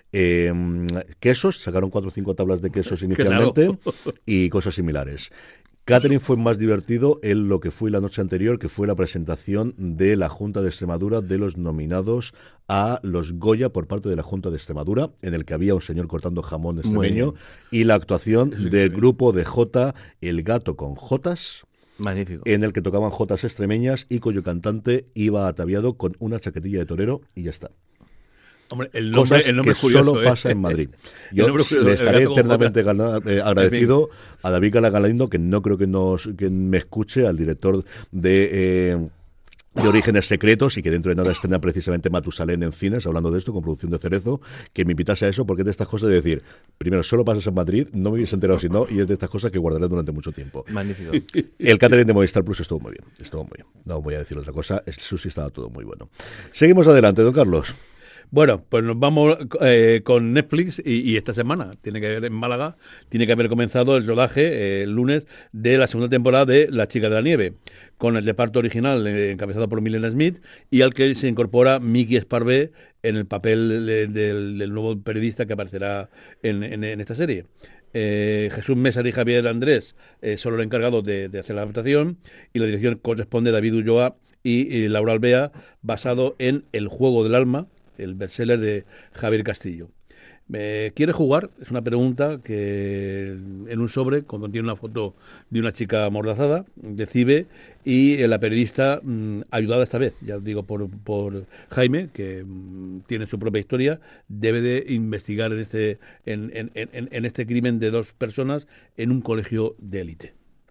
[SPEAKER 3] quesos, sacaron 4 o 5 tablas de quesos inicialmente y cosas similares. Catering fue más divertido en lo que fue la noche anterior, que fue la presentación de la Junta de Extremadura de los nominados a los Goya por parte de la Junta de Extremadura, en el que había un señor cortando jamón extremeño y la actuación del grupo de Jota, El Gato con Jotas.
[SPEAKER 5] Magnífico.
[SPEAKER 3] En el que tocaban jotas extremeñas y cuyo cantante iba ataviado con una chaquetilla de torero y ya está.
[SPEAKER 4] Hombre, el nombre
[SPEAKER 3] que
[SPEAKER 4] es curioso,
[SPEAKER 3] solo pasa en Madrid. Yo le estaré eternamente agradecido a David Galindo, que no creo que me escuche, al director de Orígenes Secretos, y que dentro de nada estrena precisamente Matusalén en cines, hablando de esto, con producción de Cerezo, que me invitase a eso, porque es de estas cosas de decir, primero, solo pasas en Madrid, no me hubiese enterado si no, y es de estas cosas que guardaré durante mucho tiempo.
[SPEAKER 5] Magnífico.
[SPEAKER 3] El catering de Movistar Plus estuvo muy bien. No voy a decir otra cosa, el sushi estaba todo muy bueno. Seguimos adelante, don Carlos.
[SPEAKER 4] Bueno, pues nos vamos con Netflix y esta semana tiene que haber en Málaga, tiene que haber comenzado el rodaje el lunes de la segunda temporada de La Chica de la Nieve, con el reparto original encabezado por Milena Smith y al que se incorpora Miki Esparvé en el papel del nuevo periodista que aparecerá en esta serie. Jesús Mésar y Javier Andrés son los encargados de hacer la adaptación, y la dirección corresponde a David Ulloa y Laura Albea, basado en El Juego del Alma, el bestseller de Javier Castillo. ¿Quiere jugar? Es una pregunta que en un sobre contiene una foto de una chica amordazada, de Cibe, y la periodista, ayudada esta vez, ya digo, por Jaime, que tiene su propia historia, debe de investigar en este crimen de 2 personas en un colegio de élite.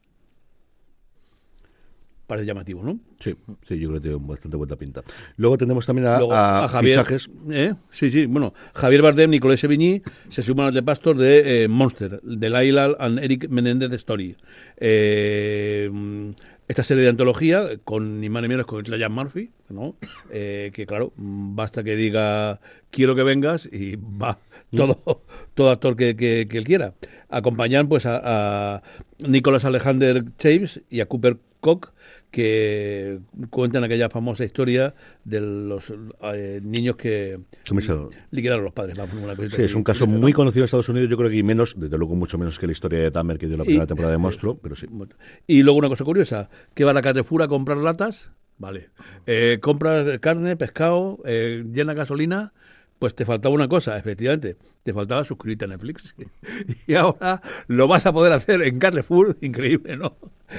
[SPEAKER 4] Parece llamativo, ¿no?
[SPEAKER 3] Sí, yo creo que tiene bastante buena pinta. Luego tenemos también
[SPEAKER 4] a Javier,
[SPEAKER 3] fichajes.
[SPEAKER 4] Sí, bueno, Javier Bardem, Nicolás Sevigny se suman al de Pastor de Monster, de Laila and Eric Menéndez Story. Esta serie de antología, con ni más ni menos con Cillian Murphy, ¿no? Que claro, basta que diga quiero que vengas y va todo actor que él quiera. Acompañan pues a Nicholas Alexander Chaves y a Cooper Koch, que cuentan aquella famosa historia de los niños que liquidaron a los padres.
[SPEAKER 3] Sí, es un caso muy conocido en Estados Unidos, yo creo que menos, desde luego mucho menos que la historia de Dahmer que dio la primera temporada de Monstruo, pero sí.
[SPEAKER 4] Y luego una cosa curiosa, que va a la Carrefour a comprar latas, vale, compras carne, pescado, llena gasolina. Pues te faltaba una cosa, efectivamente, te faltaba suscribirte a Netflix. Y ahora lo vas a poder hacer en Carrefour, increíble, ¿no?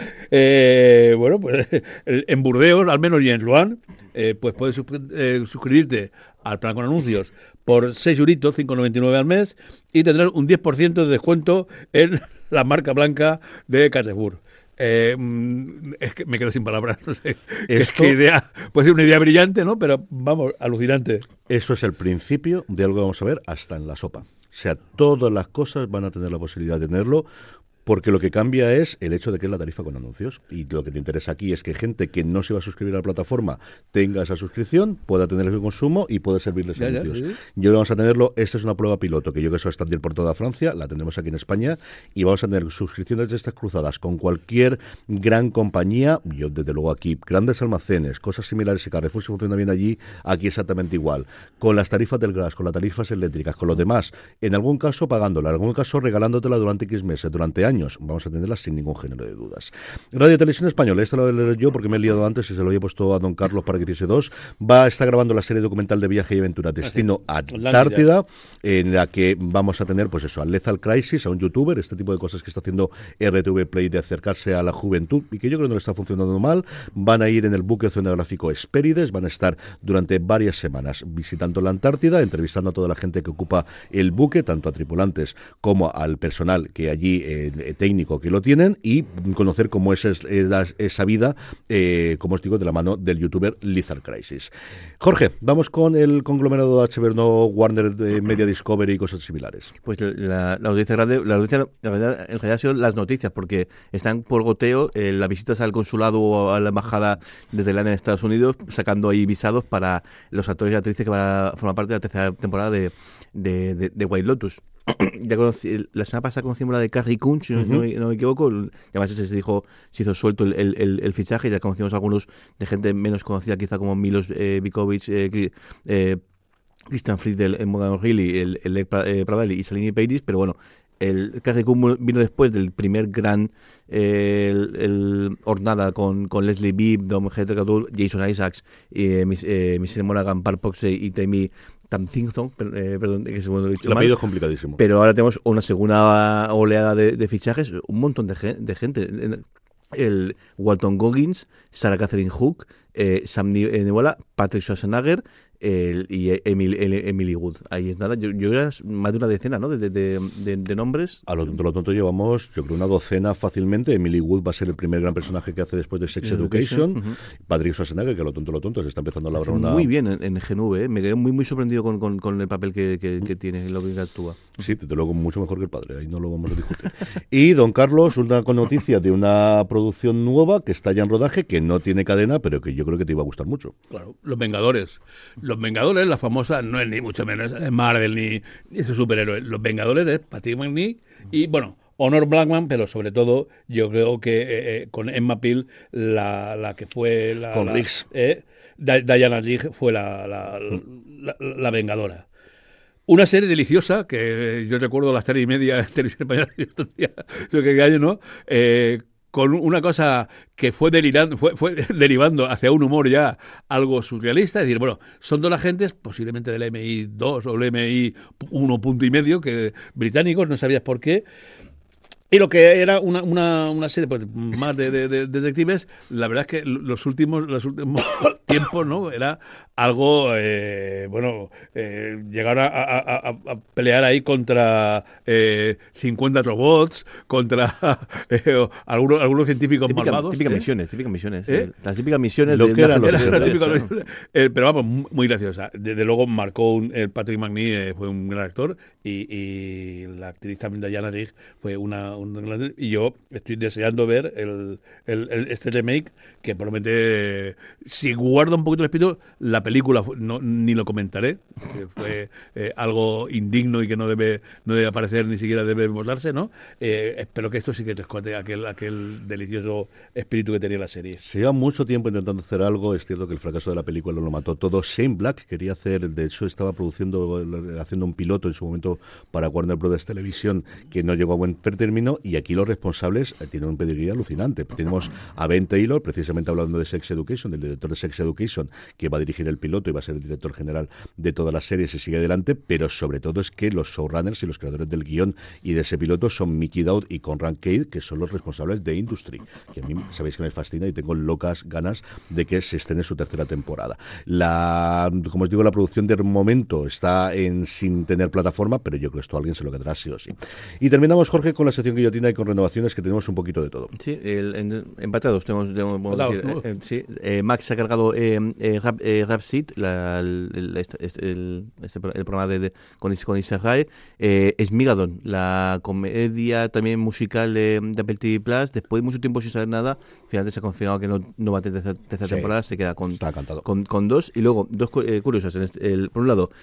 [SPEAKER 4] Bueno, pues en Burdeos, al menos, y en Luan, pues puedes suscribirte al plan con anuncios por 6 euritos, 5,99 al mes, y tendrás un 10% de descuento en la marca blanca de Carrefour. Es que me quedo sin palabras, no sé. ¿Qué idea? Puede ser una idea brillante, ¿no? Pero vamos, alucinante.
[SPEAKER 3] Esto es el principio de algo que vamos a ver hasta en la sopa. O sea, todas las cosas van a tener la posibilidad de tenerlo, porque lo que cambia es el hecho de que es la tarifa con anuncios. Y lo que te interesa aquí es que gente que no se va a suscribir a la plataforma tenga esa suscripción, pueda tener el consumo y pueda servirles anuncios. Sí. Y ahora vamos a tenerlo, esta es una prueba piloto, que yo creo que eso va a expandir por toda Francia, la tendremos aquí en España, y vamos a tener suscripciones de estas cruzadas con cualquier gran compañía. Yo, desde luego, aquí, grandes almacenes, cosas similares, y Carrefour si funciona bien allí, aquí exactamente igual. Con las tarifas del gas, con las tarifas eléctricas, con los demás, en algún caso pagándola, en algún caso regalándotela durante X meses, durante años. Vamos a tenerlas sin ningún género de dudas. Radio Televisión Española, esta lo voy a leer yo porque me he liado antes y se lo había puesto a don Carlos para que hiciese 2. Está grabando la serie documental de viaje y aventura Destino Antártida, en la que vamos a tener, pues eso, a Lethal Crisis, a un youtuber, este tipo de cosas que está haciendo RTV Play de acercarse a la juventud y que yo creo que no le está funcionando mal. Van a ir en el buque oceanográfico Hespérides, van a estar durante varias semanas visitando la Antártida, entrevistando a toda la gente que ocupa el buque, tanto a tripulantes como al personal que allí técnico que lo tienen, y conocer cómo es esa vida, como os digo, de la mano del youtuber Lethal Crisis. Jorge, vamos con el conglomerado HBO, Warner Media Discovery y cosas similares.
[SPEAKER 5] Pues la noticia grande, la verdad, en realidad han sido las noticias, porque están por goteo las visitas al consulado o a la embajada de Tailandia en Estados Unidos, sacando ahí visados para los actores y actrices que van a formar parte de la tercera temporada de White Lotus. Ya la semana pasada conocimos la de Carrie Coon, si no me equivoco, y además se hizo suelto el fichaje. Ya conocimos algunos de gente menos conocida, quizá como Milos Bikovic, Christian Friedel, Morgan O'Reilly, el Pradali y Salini Peiris, pero bueno, el Carrie Coon vino después del primer gran hornada con Leslie Bibb, Dom Hedgergatul, Jason Isaacs, Michelle Monaghan, Park Posey y Tammy Tamthington, perdón, que se me lo he dicho
[SPEAKER 3] el
[SPEAKER 5] mal.
[SPEAKER 3] apellido es complicadísimo.
[SPEAKER 5] Pero ahora tenemos una segunda oleada de fichajes, un montón de gente. El Walton Goggins, Sarah Catherine Hook, Sam Newell, Patrick Schwarzenegger y Emily Wood. Ahí es nada, yo ya más de una decena, ¿no? de nombres.
[SPEAKER 3] A lo tonto llevamos, yo creo, una docena fácilmente. Emily Wood va a ser el primer gran personaje que hace después de Sex Education. Patrick Schwarzenegger, que a lo tonto se está empezando a labrar una...
[SPEAKER 5] Muy bien en GNV, me quedé muy sorprendido con el papel que tiene, lo que actúa.
[SPEAKER 3] Sí, desde luego mucho mejor que el padre, ahí no lo vamos a discutir. Y don Carlos, una noticia de una producción nueva que está ya en rodaje, que no tiene cadena, pero que yo creo que te iba a gustar mucho.
[SPEAKER 4] Claro, Los Vengadores. Los Vengadores, la famosa, no es ni mucho menos Marvel ni ese superhéroe. Los Vengadores es Patrick McNee y, bueno, Honor Blackman, pero sobre todo yo creo que con Emma Peel, la que fue
[SPEAKER 3] con Riggs.
[SPEAKER 4] Diana Rigg fue la Vengadora. Una serie deliciosa que yo recuerdo a las 3:30 en televisión española, ¿no? con una cosa que fue derivando hacia un humor ya algo surrealista, es decir, bueno, son dos agentes, posiblemente del MI2 o el MI 1.5, que británicos, no sabías por qué. Y lo que era una serie pues, más de detectives, la verdad es que los últimos tiempos, ¿no? Era algo, llegar a pelear ahí contra 50 robots, contra algunos científicos malvados.
[SPEAKER 5] Típicas misiones. Las típicas misiones
[SPEAKER 3] lo que eran los
[SPEAKER 4] pero vamos, muy graciosa. Desde luego marcó el Patrick Macnee, fue un gran actor, y la actriz también Diana Rigg fue y yo estoy deseando ver este remake que promete, si guarda un poquito el espíritu, la película ni lo comentaré, que fue algo indigno y que no debe aparecer, ni siquiera debe votarse, ¿no? Espero que esto sí que rescate aquel delicioso espíritu que tenía la serie.
[SPEAKER 3] Se lleva mucho tiempo intentando hacer algo, es cierto que el fracaso de la película lo mató todo. Shane Black quería hacer, de hecho estaba haciendo un piloto en su momento para Warner Brothers Televisión que no llegó a buen término, y aquí los responsables tienen un pedigrí alucinante. Tenemos a Ben Taylor, precisamente hablando de Sex Education, del director de Sex Education, que va a dirigir el piloto y va a ser el director general de toda la serie si sigue adelante, pero sobre todo es que los showrunners y los creadores del guión y de ese piloto son Mickey Dowd y Conrad Cade, que son los responsables de Industry, que a mí sabéis que me fascina y tengo locas ganas de que se estrene su tercera temporada. Como os digo, la producción de momento está sin tener plataforma, pero yo creo que esto a alguien se lo quedará sí o sí. Y terminamos, Jorge, con la sección guillotina y con renovaciones, que tenemos un poquito de todo.
[SPEAKER 5] Sí, empatados tenemos decir, ¿no? Sí, Max se ha cargado Rhapsody, el programa con Issa Rae, Smigadon, la comedia también musical de Apple TV Plus, después de mucho tiempo sin saber nada, finalmente se ha confirmado que no va a tener tercera temporada, se queda con 2, y luego dos curiosas. Por un lado,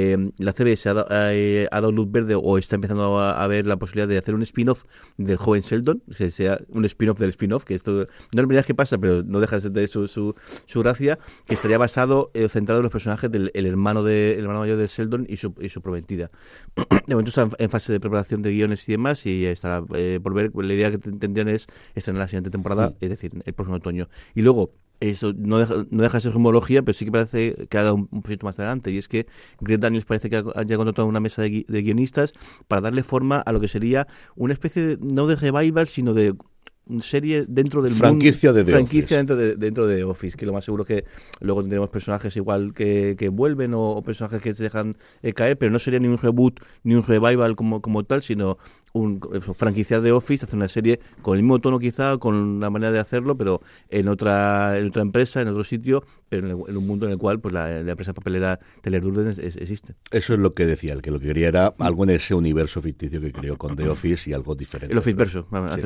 [SPEAKER 5] la CBS ha dado luz verde, o está empezando a ver la posibilidad de hacer un spin-off del joven Sheldon, que sea un spin-off del spin-off, que esto no es la primera vez que pasa, pero no deja de su gracia, que estaría basado, centrado en los personajes del hermano mayor de Sheldon y su prometida. De momento está en fase de preparación de guiones y demás, y estará por ver. La idea que tendrían es estrenar la siguiente temporada, es decir, el próximo otoño. Y luego, eso no deja de ser rumorología, pero sí que parece que ha dado un poquito más adelante, y es que Greg Daniels parece que ha contratado una mesa de guionistas para darle forma a lo que sería una especie no de revival, sino de serie dentro del
[SPEAKER 3] franquicia
[SPEAKER 5] mundo,
[SPEAKER 3] de
[SPEAKER 5] franquicia dentro de Office, que lo más seguro que luego tendremos personajes igual que vuelven, o personajes que se dejan caer, pero no sería ni un reboot ni un revival como tal, sino franquiciar de Office, hacer una serie con el mismo tono quizá, con la manera de hacerlo, pero en otra empresa, en otro sitio, pero en un mundo en el cual pues la empresa papelera Teller Durden existe.
[SPEAKER 3] Eso es lo que decía, que lo que quería era algo en ese universo ficticio que creó con The Office y algo diferente.
[SPEAKER 5] El Office verso.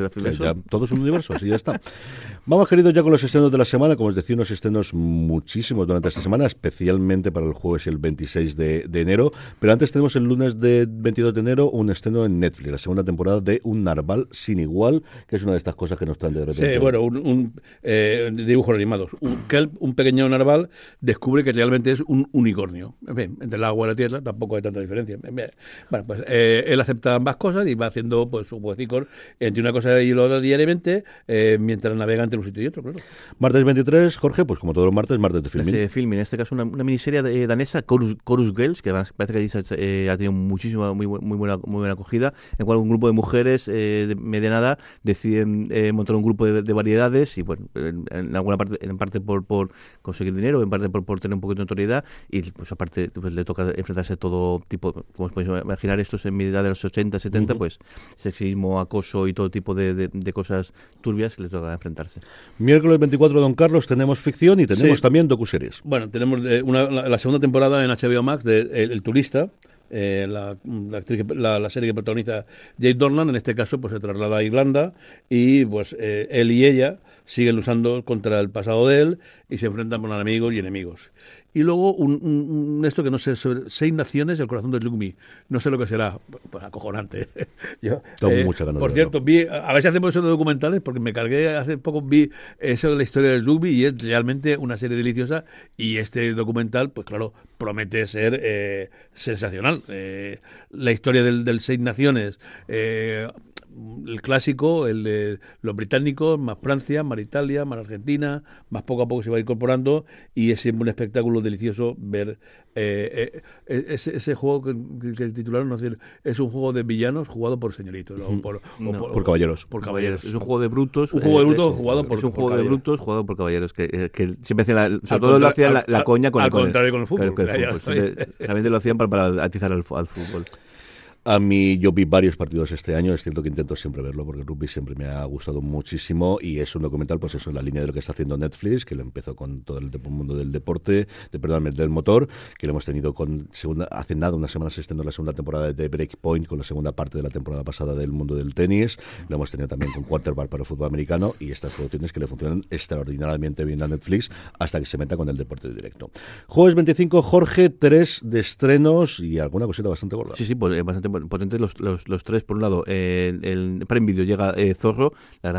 [SPEAKER 3] Todo es un universo, así ya está. Vamos, queridos, ya con los estrenos de la semana. Como os decía, unos estrenos muchísimos durante esta semana, especialmente para el jueves y el 26 de enero, pero antes tenemos el lunes de 22 de enero un estreno en Netflix, la segunda temporada de Un Narval sin igual, que es una de estas cosas que nos traen de repente.
[SPEAKER 4] Sí, bueno, un dibujos animados. Un pequeño narval descubre que realmente es un unicornio. En fin, entre el agua y la tierra tampoco hay tanta diferencia. Bueno, pues él acepta ambas cosas y va haciendo pues su huesicor entre una cosa y la otra diariamente, mientras navega entre un sitio y otro, claro.
[SPEAKER 3] Martes 23, Jorge, pues como todos los martes de Filmin.
[SPEAKER 5] En este caso una miniserie danesa, Chorus Girls, que parece que ha tenido muy buena acogida, en la cual un grupo de mujeres de mediana edad deciden montar un grupo de variedades, y bueno, en alguna parte, en parte por conseguir dinero, en parte por tener un poquito de notoriedad, y pues aparte pues, le toca enfrentarse a todo tipo, como os podéis imaginar, esto es en mitad de los 80, 70, pues sexismo, acoso y todo tipo de cosas turbias les toca enfrentarse.
[SPEAKER 3] Miércoles 24, Don Carlos, tenemos ficción y tenemos también docuseries.
[SPEAKER 4] Bueno, tenemos la segunda temporada en HBO Max de El Turista. La serie que protagoniza Jake Dornan, en este caso pues se traslada a Irlanda, y pues él y ella siguen luchando contra el pasado de él y se enfrentan con amigos y enemigos. Y luego esto que no sé, sobre 6 naciones, el corazón de Lugmi. No sé lo que será, pues acojonante. Yo,
[SPEAKER 3] tengo mucha ganas
[SPEAKER 4] por cierto, a ver si hacemos eso de documentales, porque me cargué hace poco, vi eso de la historia del rugby y es realmente una serie deliciosa, y este documental, pues claro, promete ser sensacional. La historia del 6 naciones, el clásico, el de los británicos, más Francia, más Italia, más Argentina, más poco a poco se va incorporando, y es siempre un espectáculo delicioso ver ese juego que titularon, no decir, es un juego de villanos jugado por señoritos,
[SPEAKER 3] por caballeros.
[SPEAKER 4] Por caballeros.
[SPEAKER 5] Es un juego de brutos.
[SPEAKER 4] Un juego de brutos jugado por
[SPEAKER 5] Es un juego de
[SPEAKER 4] caballeros.
[SPEAKER 5] brutos jugado por caballeros, que siempre hacían, sobre todo lo hacían la coña con
[SPEAKER 4] al
[SPEAKER 5] el
[SPEAKER 4] contrario con el fútbol.
[SPEAKER 5] Realmente lo hacían para atizar al fútbol.
[SPEAKER 3] A mí, yo vi varios partidos este año, es cierto que intento siempre verlo porque el rugby siempre me ha gustado muchísimo, y es un documental, pues eso, en la línea de lo que está haciendo Netflix, que lo empezó con todo el mundo del deporte, del motor, que lo hemos tenido hace nada, una semana se estrenó la segunda temporada de Breakpoint, con la segunda parte de la temporada pasada del mundo del tenis, lo hemos tenido también con Quarterback para el fútbol americano, y estas producciones que le funcionan extraordinariamente bien a Netflix hasta que se meta con el deporte directo. Jueves 25, Jorge, 3 de estrenos y alguna cosita bastante gorda.
[SPEAKER 5] Sí, pues bastante potentes los tres. Por un lado, el Prime Video llega Zorro,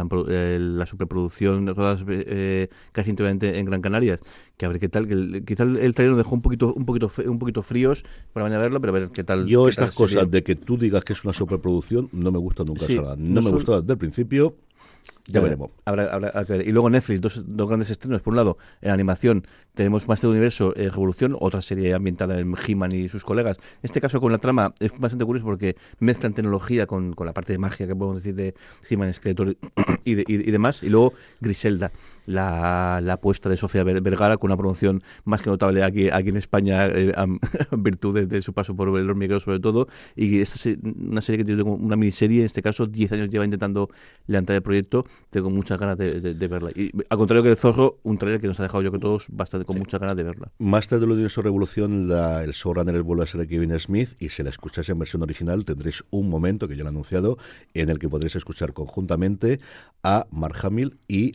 [SPEAKER 5] la superproducción rodadas casi íntegramente en Gran Canarias, que a ver qué tal, quizá el trailer nos dejó un poquito fríos para mañana verlo, pero a ver qué tal.
[SPEAKER 3] Yo estas cosas de que tú digas que es una superproducción no me gusta nunca,
[SPEAKER 5] sí,
[SPEAKER 3] no me gustó desde el principio. Ya veremos.
[SPEAKER 5] Habrá que ver. Y luego Netflix, dos grandes estrenos. Por un lado, en animación tenemos Master Universo, Revolución, otra serie ambientada en He-Man y sus colegas. En este caso, con la trama, es bastante curioso porque mezclan tecnología con la parte de magia que podemos decir de He-Man, Skeletor y demás. Y luego Griselda, la apuesta de Sofía Vergara, con una producción más que notable aquí en España, en virtud de su paso por el hormiguero sobre todo. Y esta es una serie que tiene una miniserie, en este caso 10 años lleva intentando levantar el proyecto. Tengo muchas ganas de verla. Y al contrario que el Zorro, un trailer que nos ha dejado yo que todos bastante con muchas ganas de verla.
[SPEAKER 3] Master del Universo Revolución, el showrunner vuelve a ser Kevin Smith, y si la escucháis en versión original tendréis un momento, que ya lo he anunciado, en el que podréis escuchar conjuntamente a Mark Hamill y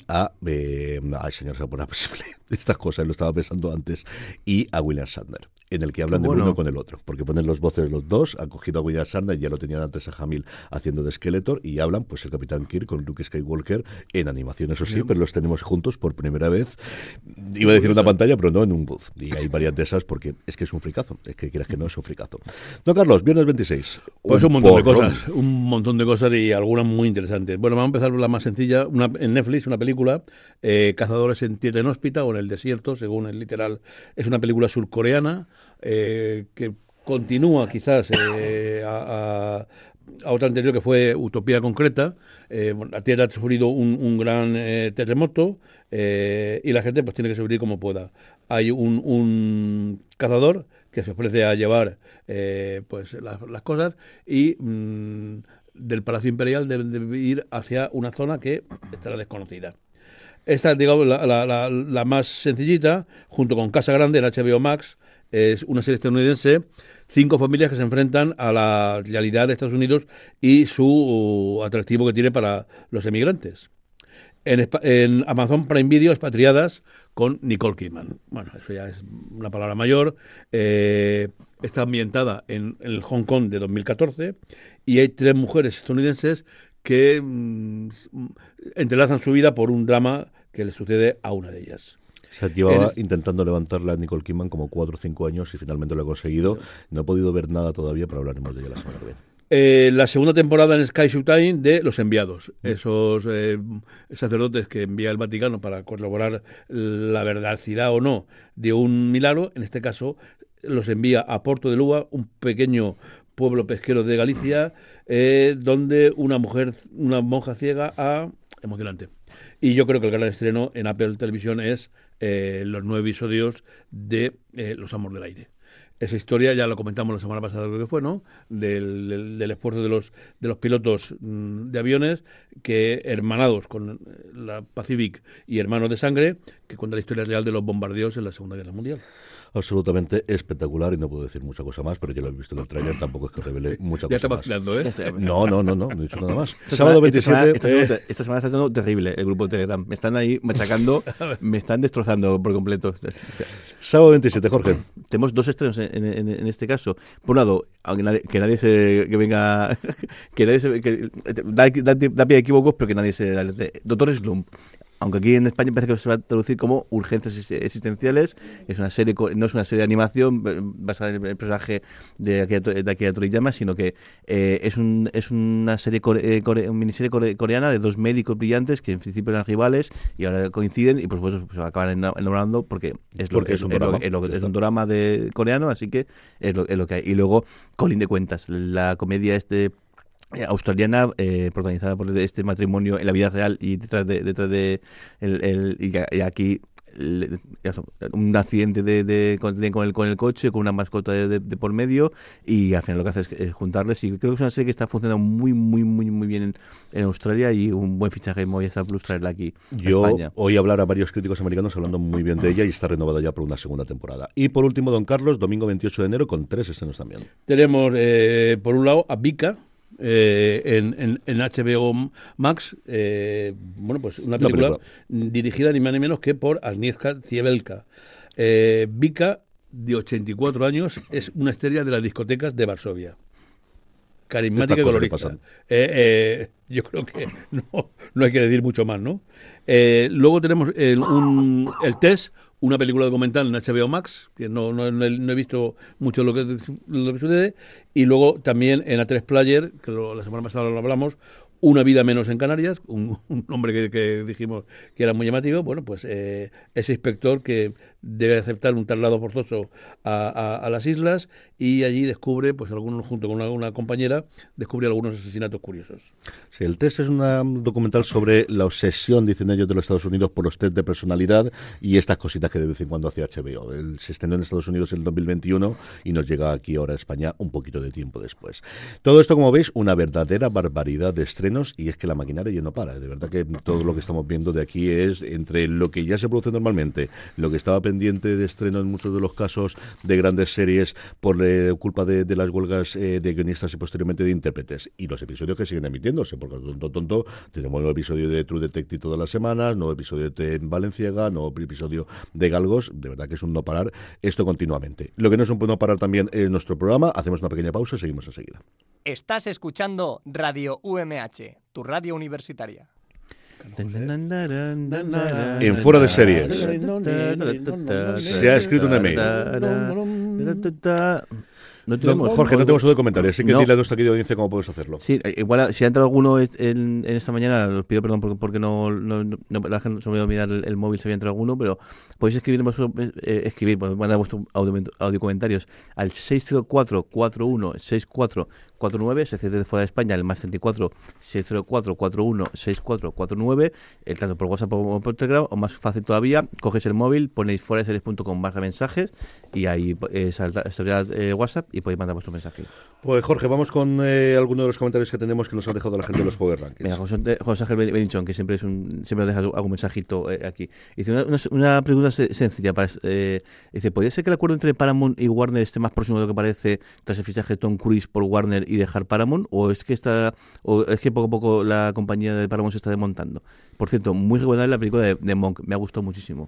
[SPEAKER 3] ay, señor, se pone posible estas cosas, lo estaba pensando antes, y a William Shatner, en el que hablan del uno con el otro, porque ponen los voces los dos. Han cogido a William Shatner, ya lo tenían antes a Hamill haciendo de Skeletor, y hablan pues el Capitán Kirk con Luke Skywalker en animación, eso sí, pero los tenemos juntos por primera vez. Iba a decir una pantalla, pero no en un booth, y hay varias de esas porque es que es un fricazo, es que quieras que no, es un fricazo. Don Carlos, viernes 26.
[SPEAKER 4] Pues un montón de cosas y algunas muy interesantes. Bueno, vamos a empezar por la más sencilla, en Netflix, una película, Cazadores en Tierra Inhóspita, o en el desierto, según el literal. Es una película surcoreana que continúa quizás a otra anterior, que fue Utopía Concreta. La Tierra ha sufrido un gran terremoto, y la gente pues tiene que sobrevivir como pueda. Hay un cazador que se ofrece a llevar pues las cosas, y del Palacio Imperial deben ir hacia una zona que estará desconocida. Esta, digamos, la más sencillita, junto con Casa Grande en HBO Max. Es una serie estadounidense, 5 familias que se enfrentan a la realidad de Estados Unidos y su atractivo que tiene para los emigrantes. En Amazon Prime Video, Expatriadas, con Nicole Kidman. Bueno, eso ya es una palabra mayor. Está ambientada en el Hong Kong de 2014, y hay 3 mujeres estadounidenses que entrelazan su vida por un drama que le sucede a una de ellas.
[SPEAKER 3] Se llevaba intentando levantarla a Nicole Kidman como 4 o 5 años, y finalmente lo he conseguido. No he podido ver nada todavía, pero hablaremos de ella la semana que viene.
[SPEAKER 4] La segunda temporada en Sky Showtime de Los Enviados, esos sacerdotes que envía el Vaticano para corroborar la veracidad o no de un milagro. En este caso los envía a Porto de Lua, un pequeño pueblo pesquero de Galicia, donde una monja ciega emocionante. Y yo creo que el gran estreno en Apple Televisión es los 9 episodios de Los Amos del Aire. Esa historia ya lo comentamos la semana pasada, creo que fue, ¿no? Del esfuerzo de los pilotos de aviones, que hermanados con la Pacific y Hermanos de Sangre, que cuenta la historia real de los bombardeos en la Segunda Guerra Mundial.
[SPEAKER 3] Absolutamente espectacular, y no puedo decir mucha cosa más, pero ya lo he visto en el tráiler, tampoco es que revele mucha cosa más.
[SPEAKER 4] Ya está vacilando, ¿eh?
[SPEAKER 3] No he dicho nada más. Sábado 27...
[SPEAKER 5] Esta semana está siendo terrible el grupo de Telegram. Me están ahí machacando, me están destrozando por completo.
[SPEAKER 3] Sábado 27, Jorge.
[SPEAKER 5] Tenemos 2 estrenos en este caso. Por un lado, que nadie se... que venga... que nadie se... que da pie a equívocos, pero que nadie se... Doctor Slump. aunque aquí en España parece que se va a traducir como Urgencias Existenciales. Es una serie, no es una serie de animación basada en el personaje de Akira Toriyama, sino que es una serie miniserie coreana de dos médicos brillantes que en principio eran rivales y ahora coinciden y por supuesto se acaban enamorando porque es un drama de coreano, así que es lo que hay. Y luego Colin de Cuentas, la comedia australiana, protagonizada por este matrimonio en la vida real y detrás de y aquí un accidente con el coche, con una mascota de por medio, y al final lo que hace es juntarles, y creo que es una serie que está funcionando muy muy muy muy bien en Australia, y un buen fichaje en Movistar Plus traerla aquí a España. Oí
[SPEAKER 3] hablar a varios críticos americanos hablando muy bien de ella y está renovada ya por una segunda temporada. Y por último, Don Carlos, domingo 28 de enero con 3 estrenos también.
[SPEAKER 4] Tenemos por un lado a Vika, en HBO Max, pues una película dirigida ni más ni menos que por Agnieszka Ciebelka. Vika, de 84 años, es una estrella de las discotecas de Varsovia. Carismática y colorista. Yo creo que no hay que decir mucho más, ¿no? Luego tenemos el Test, una película documental en HBO Max, que no he visto mucho lo que sucede, y luego también en A3 Player, que la semana pasada lo hablamos, Una vida menos en Canarias, un nombre que dijimos que era muy llamativo. Bueno, pues ese inspector que debe aceptar un traslado forzoso a las islas, y allí descubre, pues junto con una compañera, descubre algunos asesinatos curiosos.
[SPEAKER 3] Sí, el Test es un documental sobre la obsesión, dicen ellos, de los Estados Unidos por los test de personalidad y estas cositas que de vez en cuando hace HBO. Se estrenó en Estados Unidos en el 2021 y nos llega aquí ahora a España un poquito de tiempo después. Todo esto, como veis, una verdadera barbaridad de estrenos, y es que la maquinaria ya no para. De verdad que todo lo que estamos viendo de aquí es entre lo que ya se produce normalmente, lo que estaba pendiente de estreno en muchos de los casos de grandes series por culpa de las huelgas de guionistas y posteriormente de intérpretes, y los episodios que siguen emitiéndose, porque tonto tenemos nuevo episodio de True Detective todas las semanas, nuevo episodio de Valenciaga, nuevo episodio de Galgos. De verdad que es un no parar esto continuamente. Lo que no es un no parar también es nuestro programa. Hacemos una pequeña pausa y seguimos enseguida.
[SPEAKER 1] Estás escuchando Radio UMH, tu radio universitaria.
[SPEAKER 3] En Fuera de Series se ha escrito un email.
[SPEAKER 5] No tenemos,
[SPEAKER 3] Jorge, no tenemos otro comentario, así que dile a nuestra querida audiencia cómo podemos hacerlo.
[SPEAKER 5] Sí, igual si ha entrado alguno en esta mañana, os pido perdón porque no la gente se me olvidó mirar el móvil si había entrado alguno, pero podéis mandar vuestros audio comentarios al 604-416449, se cede fuera de España, el más 34 604-416449, tanto por WhatsApp como por Telegram, o más fácil todavía, coges el móvil, ponéis fueradeseries.com/mensajes y ahí saldrá WhatsApp y podéis mandar vuestro mensaje.
[SPEAKER 3] Pues Jorge, vamos con algunos de los comentarios que tenemos que nos han dejado la gente de los Power Rankings.
[SPEAKER 5] Mira, José Ángel Benichón, que siempre nos deja algún mensajito aquí. Dice una pregunta sencilla. Dice, ¿podría ser que el acuerdo entre Paramount y Warner esté más próximo de lo que parece tras el fichaje de Tom Cruise por Warner y dejar Paramount? ¿O es que poco a poco la compañía de Paramount se está desmontando? Por cierto, muy recomendable la película de Monk, me ha gustado muchísimo.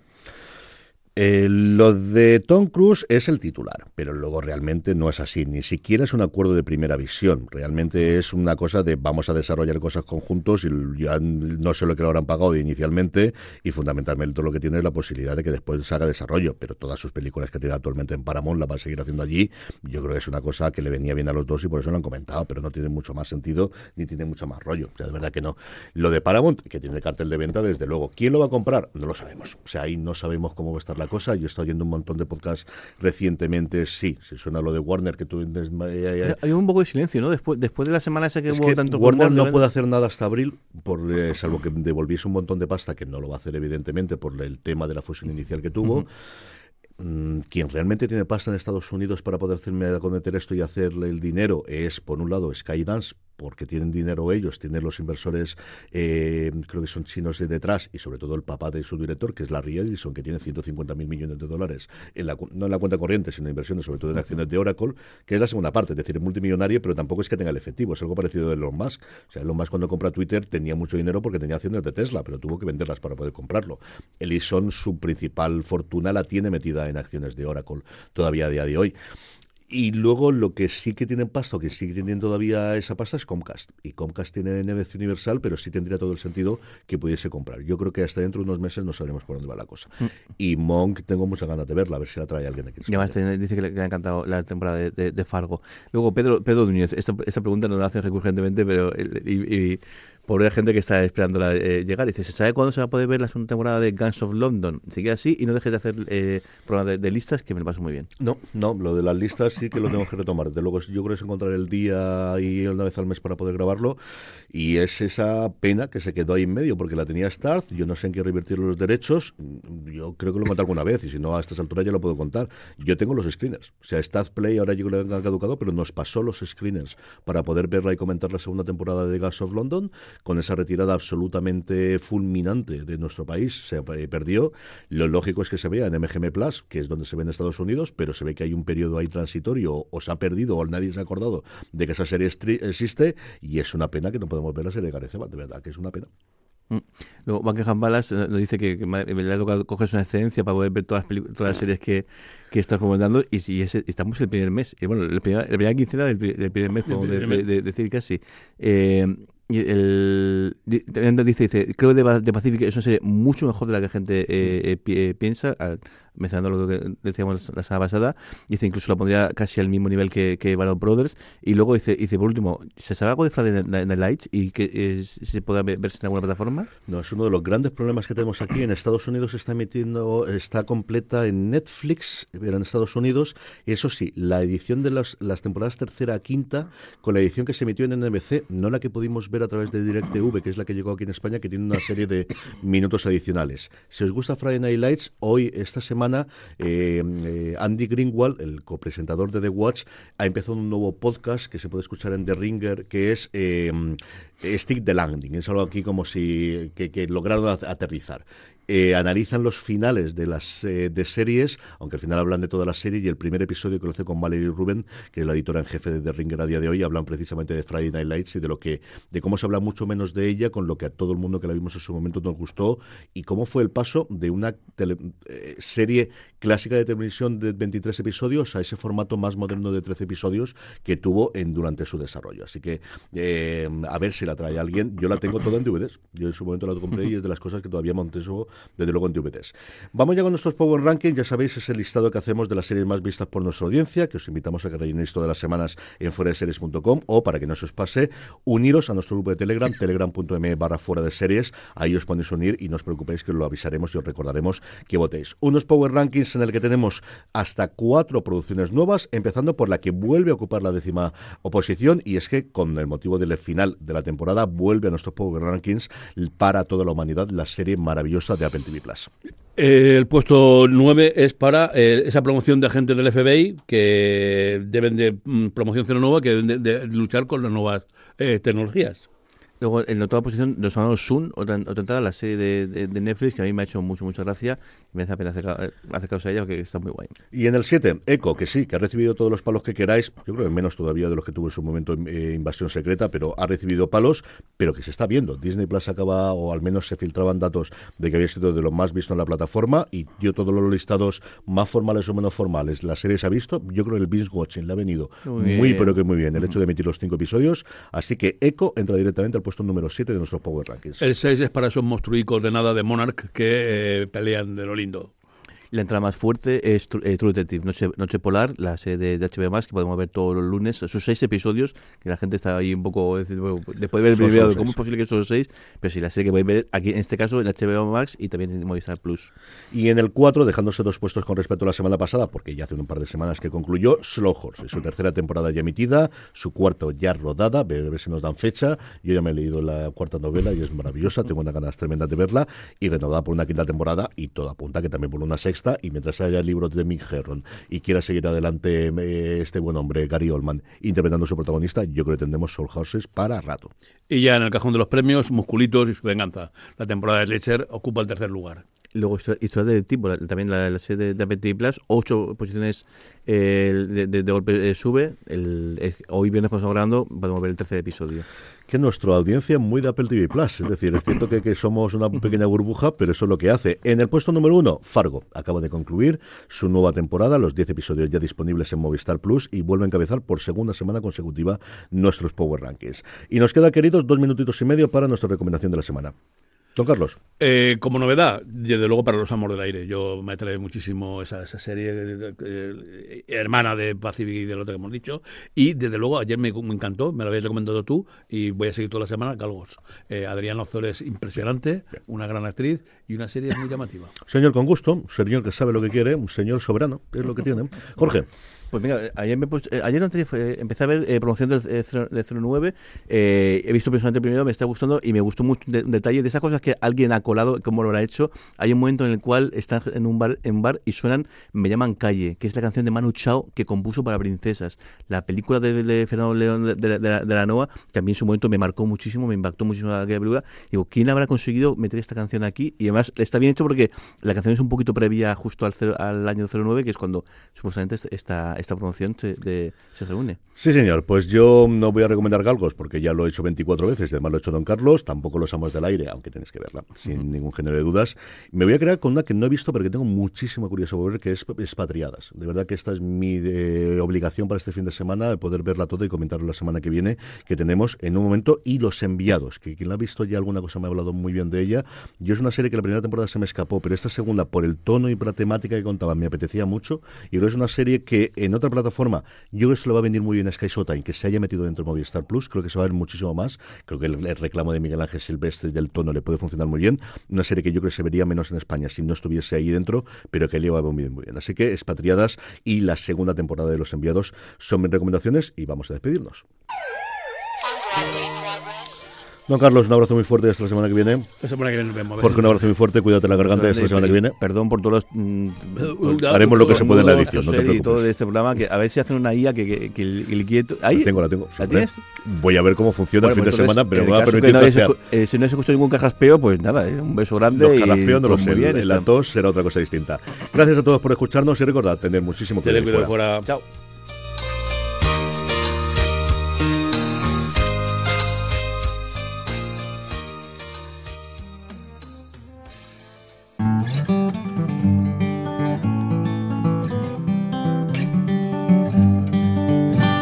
[SPEAKER 3] Lo de Tom Cruise es el titular, pero luego realmente no es así, ni siquiera es un acuerdo de primera visión, realmente es una cosa de vamos a desarrollar cosas conjuntos y ya no sé lo que lo habrán pagado inicialmente, y fundamentalmente lo que tiene es la posibilidad de que después se haga desarrollo, pero todas sus películas que tiene actualmente en Paramount las va a seguir haciendo allí. Yo creo que es una cosa que le venía bien a los dos y por eso lo han comentado, pero no tiene mucho más sentido ni tiene mucho más rollo, o sea, de verdad que no. Lo de Paramount, que tiene el cartel de venta, desde luego, ¿quién lo va a comprar? No lo sabemos, o sea, ahí no sabemos cómo va a estar la cosa. Yo he estado oyendo un montón de podcasts recientemente, sí, si suena lo de Warner, que tú...
[SPEAKER 5] Hay un poco de silencio, ¿no? Después de la semana esa que hubo tanto...
[SPEAKER 3] Warner no puede hacer nada hasta abril, salvo que devolviese un montón de pasta, que no lo va a hacer evidentemente por el tema de la fusión inicial que tuvo. Quien realmente tiene pasta en Estados Unidos para poder cometer esto y hacerle el dinero es, por un lado, Skydance, porque tienen dinero ellos, tienen los inversores, creo que son chinos de detrás, y sobre todo el papá de su director, que es Larry Ellison, que tiene $150.000 millones, no en la cuenta corriente, sino en inversiones, sobre todo en acciones de Oracle, que es la segunda parte, es decir, es multimillonario, pero tampoco es que tenga el efectivo, es algo parecido de Elon Musk. O sea, Elon Musk cuando compra Twitter tenía mucho dinero porque tenía acciones de Tesla, pero tuvo que venderlas para poder comprarlo. Ellison, su principal fortuna la tiene metida en acciones de Oracle todavía a día de hoy. Y luego lo que sí que tienen pasta, o que sí que tienen todavía esa pasta, es Comcast. Y Comcast tiene NBC Universal, pero sí tendría todo el sentido que pudiese comprar. Yo creo que hasta dentro de unos meses no sabremos por dónde va la cosa. Y Monk, tengo muchas ganas de verla, a ver si la trae alguien aquí.
[SPEAKER 5] Y además dice que le ha encantado la temporada de Fargo. Luego, Pedro Núñez, esta pregunta nos la hacen recurrentemente, pero por la gente que está esperándola llegar. Dice, ¿se sabe cuándo se va a poder ver la segunda temporada de Gangs of London? Sigue así y no dejes de hacer programas de listas, que me lo paso muy bien.
[SPEAKER 3] No, lo de las listas sí que lo tengo que retomar. De luego, yo creo que es encontrar el día y una vez al mes para poder grabarlo. Y es esa pena que se quedó ahí en medio, porque la tenía Starz. Yo no sé en qué revertir los derechos. Yo creo que lo he contado alguna vez, y si no, a estas alturas ya lo puedo contar. Yo tengo los screeners. O sea, Starz Play ahora yo creo que han caducado, pero nos pasó los screeners para poder verla y comentar la segunda temporada de Gangs of London. Con esa retirada absolutamente fulminante de nuestro país, se perdió. Lo lógico es que se vea en MGM Plus, que es donde se ve en Estados Unidos, pero se ve que hay un periodo ahí transitorio, o se ha perdido, o nadie se ha acordado de que esa serie existe, y es una pena que no podemos ver la serie de Gareth Evans, de verdad, que es una pena.
[SPEAKER 5] Luego Buckingham Palace nos dice que le ha tocado coger una excedencia para poder ver todas las series que estás comentando, y si estamos el primer mes, y bueno, la primera quincena del primer mes, podemos decir casi. Y también nos dice, creo que The Pacific es una serie mucho mejor de la que la gente piensa, mencionando lo que decíamos la semana pasada. Dice, incluso la pondría casi al mismo nivel que Band of Brothers. Y luego dice, por último, ¿se sabe algo de Friday Night Lights y que se podrá verse en alguna plataforma?
[SPEAKER 3] No, es uno de los grandes problemas que tenemos aquí. En Estados Unidos está completa en Netflix, pero en Estados Unidos. Eso sí, la edición de las temporadas tercera a quinta, con la edición que se emitió en NBC, no la que pudimos ver a través de DirecTV, que es la que llegó aquí en España, que tiene una serie de minutos adicionales. Si os gusta Friday Night Lights, esta semana Andy Greenwald, el copresentador de The Watch, ha empezado un nuevo podcast que se puede escuchar en The Ringer, que es Stick the Landing. Es algo aquí como si que lograron aterrizar. Analizan los finales de las de series, aunque al final hablan de toda la serie, y el primer episodio que lo hace con Valerie Rubin, que es la editora en jefe de The Ringer a día de hoy, hablan precisamente de Friday Night Lights y de cómo se habla mucho menos de ella, con lo que a todo el mundo que la vimos en su momento nos gustó, y cómo fue el paso de una serie clásica de televisión de 23 episodios a ese formato más moderno de 13 episodios que tuvo durante su desarrollo. Así que a ver si la trae alguien. Yo la tengo toda en DVDs. Yo en su momento la compré y es de las cosas que todavía monteso desde luego en DVDs. Vamos ya con nuestros Power Ranking. Ya sabéis, es el listado que hacemos de las series más vistas por nuestra audiencia, que os invitamos a que rellenéis todas las semanas en fueradeseries.com, o para que no se os pase, uniros a nuestro grupo de Telegram, telegram.me/fueradeseries. Ahí os podéis unir y no os preocupéis que os lo avisaremos y os recordaremos que votéis. Unos Power Rankings en el que tenemos hasta 4 producciones nuevas, empezando por la que vuelve a ocupar la 10ª posición, y es que con el motivo del final de la temporada vuelve a nuestros Power Rankings para toda la humanidad la serie maravillosa de Apple TV Plus.
[SPEAKER 4] El puesto 9 es para esa promoción de agentes del FBI que deben de promoción cero nueva, que deben de luchar con las nuevas tecnologías.
[SPEAKER 5] Luego, en la octava posición, Los Hermanos Sun, otra entrada, la serie de Netflix, que a mí me ha hecho mucha gracia. Me hace pena acercaros a ella, porque está muy guay.
[SPEAKER 3] Y en el 7, Echo, que sí, que ha recibido todos los palos que queráis. Yo creo que menos todavía de los que tuvo en su momento Invasión Secreta, pero ha recibido palos, pero que se está viendo. Disney Plus acaba, o al menos se filtraban datos de que había sido de lo más visto en la plataforma, y yo todos los listados, más formales o menos formales, la serie se ha visto. Yo creo que el binge watching le ha venido muy pero que muy bien, el hecho de emitir los 5 episodios. Así que Echo entra directamente al puesto número 7 de nuestros Power Rankings.
[SPEAKER 4] El 6 es para esos monstruicos de nada de Monarch que pelean de lo lindo.
[SPEAKER 5] La entrada más fuerte es True Detective, Noche Polar, la serie de HBO+, que podemos ver todos los lunes, sus 6 episodios, que la gente está ahí un poco, después de ver el video, ¿cómo es posible que son 6? Pero sí, la serie que podéis ver aquí, en este caso, en HBO Max y también en Movistar Plus.
[SPEAKER 3] Y en el 4, dejándose 2 puestos con respecto a la semana pasada, porque ya hace un par de semanas que concluyó, Slow Horse, su tercera temporada ya emitida, su cuarto ya rodada, a ver si nos dan fecha. Yo ya me he leído la cuarta novela y es maravillosa, tengo unas ganas tremendas de verla, y renovada por una quinta temporada, y todo apunta que también por una sexta. Y mientras haya el libro de Mick Herron y quiera seguir adelante este buen hombre, Gary Oldman, interpretando a su protagonista, yo creo que tendremos Soul Horses para rato.
[SPEAKER 4] Y ya en el cajón de los premios, Musculitos y su venganza. La temporada de Sledger ocupa el tercer lugar.
[SPEAKER 5] Luego Historia de tipo, también la serie de Apple TV Plus, 8 posiciones de golpe sube. Hoy viernes cuando estamos grabando podemos ver el tercer episodio.
[SPEAKER 3] Que nuestra audiencia muy de Apple TV Plus, es decir, es cierto que somos una pequeña burbuja, pero eso es lo que hace. En el puesto número 1, Fargo acaba de concluir su nueva temporada, los 10 episodios ya disponibles en Movistar Plus y vuelve a encabezar por segunda semana consecutiva nuestros Power Rankings. Y nos queda, queridos, 2 minutitos y medio para nuestra recomendación de la semana. Don Carlos.
[SPEAKER 4] Como novedad, desde luego para Los Amos del Aire. Yo me atrae muchísimo esa serie hermana de Pacific y del otro que hemos dicho. Y desde luego ayer me encantó, me lo habías recomendado tú y voy a seguir toda la semana. Galgos. Adriana Ozores es impresionante, una gran actriz y una serie muy llamativa.
[SPEAKER 3] Señor con gusto, un señor que sabe lo que quiere, un señor soberano, que es lo que tiene. Jorge.
[SPEAKER 5] Pues mira, ayer empecé a ver promoción del 09, he visto personalmente primero, me está gustando y me gustó mucho un detalle de esas cosas que alguien ha colado, cómo lo habrá hecho. Hay un momento en el cual están en un bar y suenan Me llaman Calle, que es la canción de Manu Chao que compuso para Princesas. La película de Fernando León de la Noa, que a mí en su momento me marcó muchísimo, me impactó muchísimo aquella película. Digo, ¿quién habrá conseguido meter esta canción aquí? Y además está bien hecho porque la canción es un poquito previa justo al año 09, que es cuando supuestamente esta promoción se reúne.
[SPEAKER 3] Sí, señor. Pues yo no voy a recomendar Galgos porque ya lo he hecho 24 veces y además lo ha hecho Don Carlos. Tampoco Los Amos del Aire, aunque tenéis que verla, sin ningún género de dudas. Me voy a quedar con una que no he visto pero que tengo muchísima curiosidad por ver, que es Expatriadas. De verdad que esta es mi obligación para este fin de semana, de poder verla toda y comentarlo la semana que viene, que tenemos en un momento. Y Los Enviados, que quien la ha visto ya alguna cosa me ha hablado muy bien de ella. Yo es una serie que la primera temporada se me escapó, pero esta segunda, por el tono y por la temática que contaba, me apetecía mucho. Y creo que es una serie que en otra plataforma, yo creo que se le va a venir muy bien a Sky Showtime, que se haya metido dentro de Movistar Plus. Creo que se va a ver muchísimo más. Creo que el reclamo de Miguel Ángel Silvestre del tono le puede funcionar muy bien. Una serie que yo creo que se vería menos en España si no estuviese ahí dentro, pero que le va a ver muy bien. Así que Expatriadas y la segunda temporada de Los Enviados son mis recomendaciones y vamos a despedirnos. Don Carlos, un abrazo muy fuerte hasta la semana que viene.
[SPEAKER 4] La semana que viene nos vemos.
[SPEAKER 3] Jorge, un abrazo muy fuerte, cuídate la garganta hasta la semana que viene.
[SPEAKER 5] Perdón por todos los...
[SPEAKER 3] Haremos lo que se puede en la edición, no te preocupes.
[SPEAKER 5] Y todo de este programa, que a ver si hacen una IA que el quieto...
[SPEAKER 3] La tengo.
[SPEAKER 5] ¿La tienes?
[SPEAKER 3] Voy a ver cómo funciona el fin de semana, pero me va a permitir
[SPEAKER 5] si no se escucha ningún carraspeo, pues nada, un beso grande.
[SPEAKER 3] Los carraspeos no lo sé, la tos será otra cosa distinta. Gracias a todos por escucharnos y recordad, tener muchísimo cuidado fuera.
[SPEAKER 5] Chao.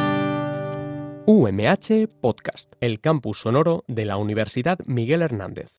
[SPEAKER 1] UMH Podcast, el campus sonoro de la Universidad Miguel Hernández.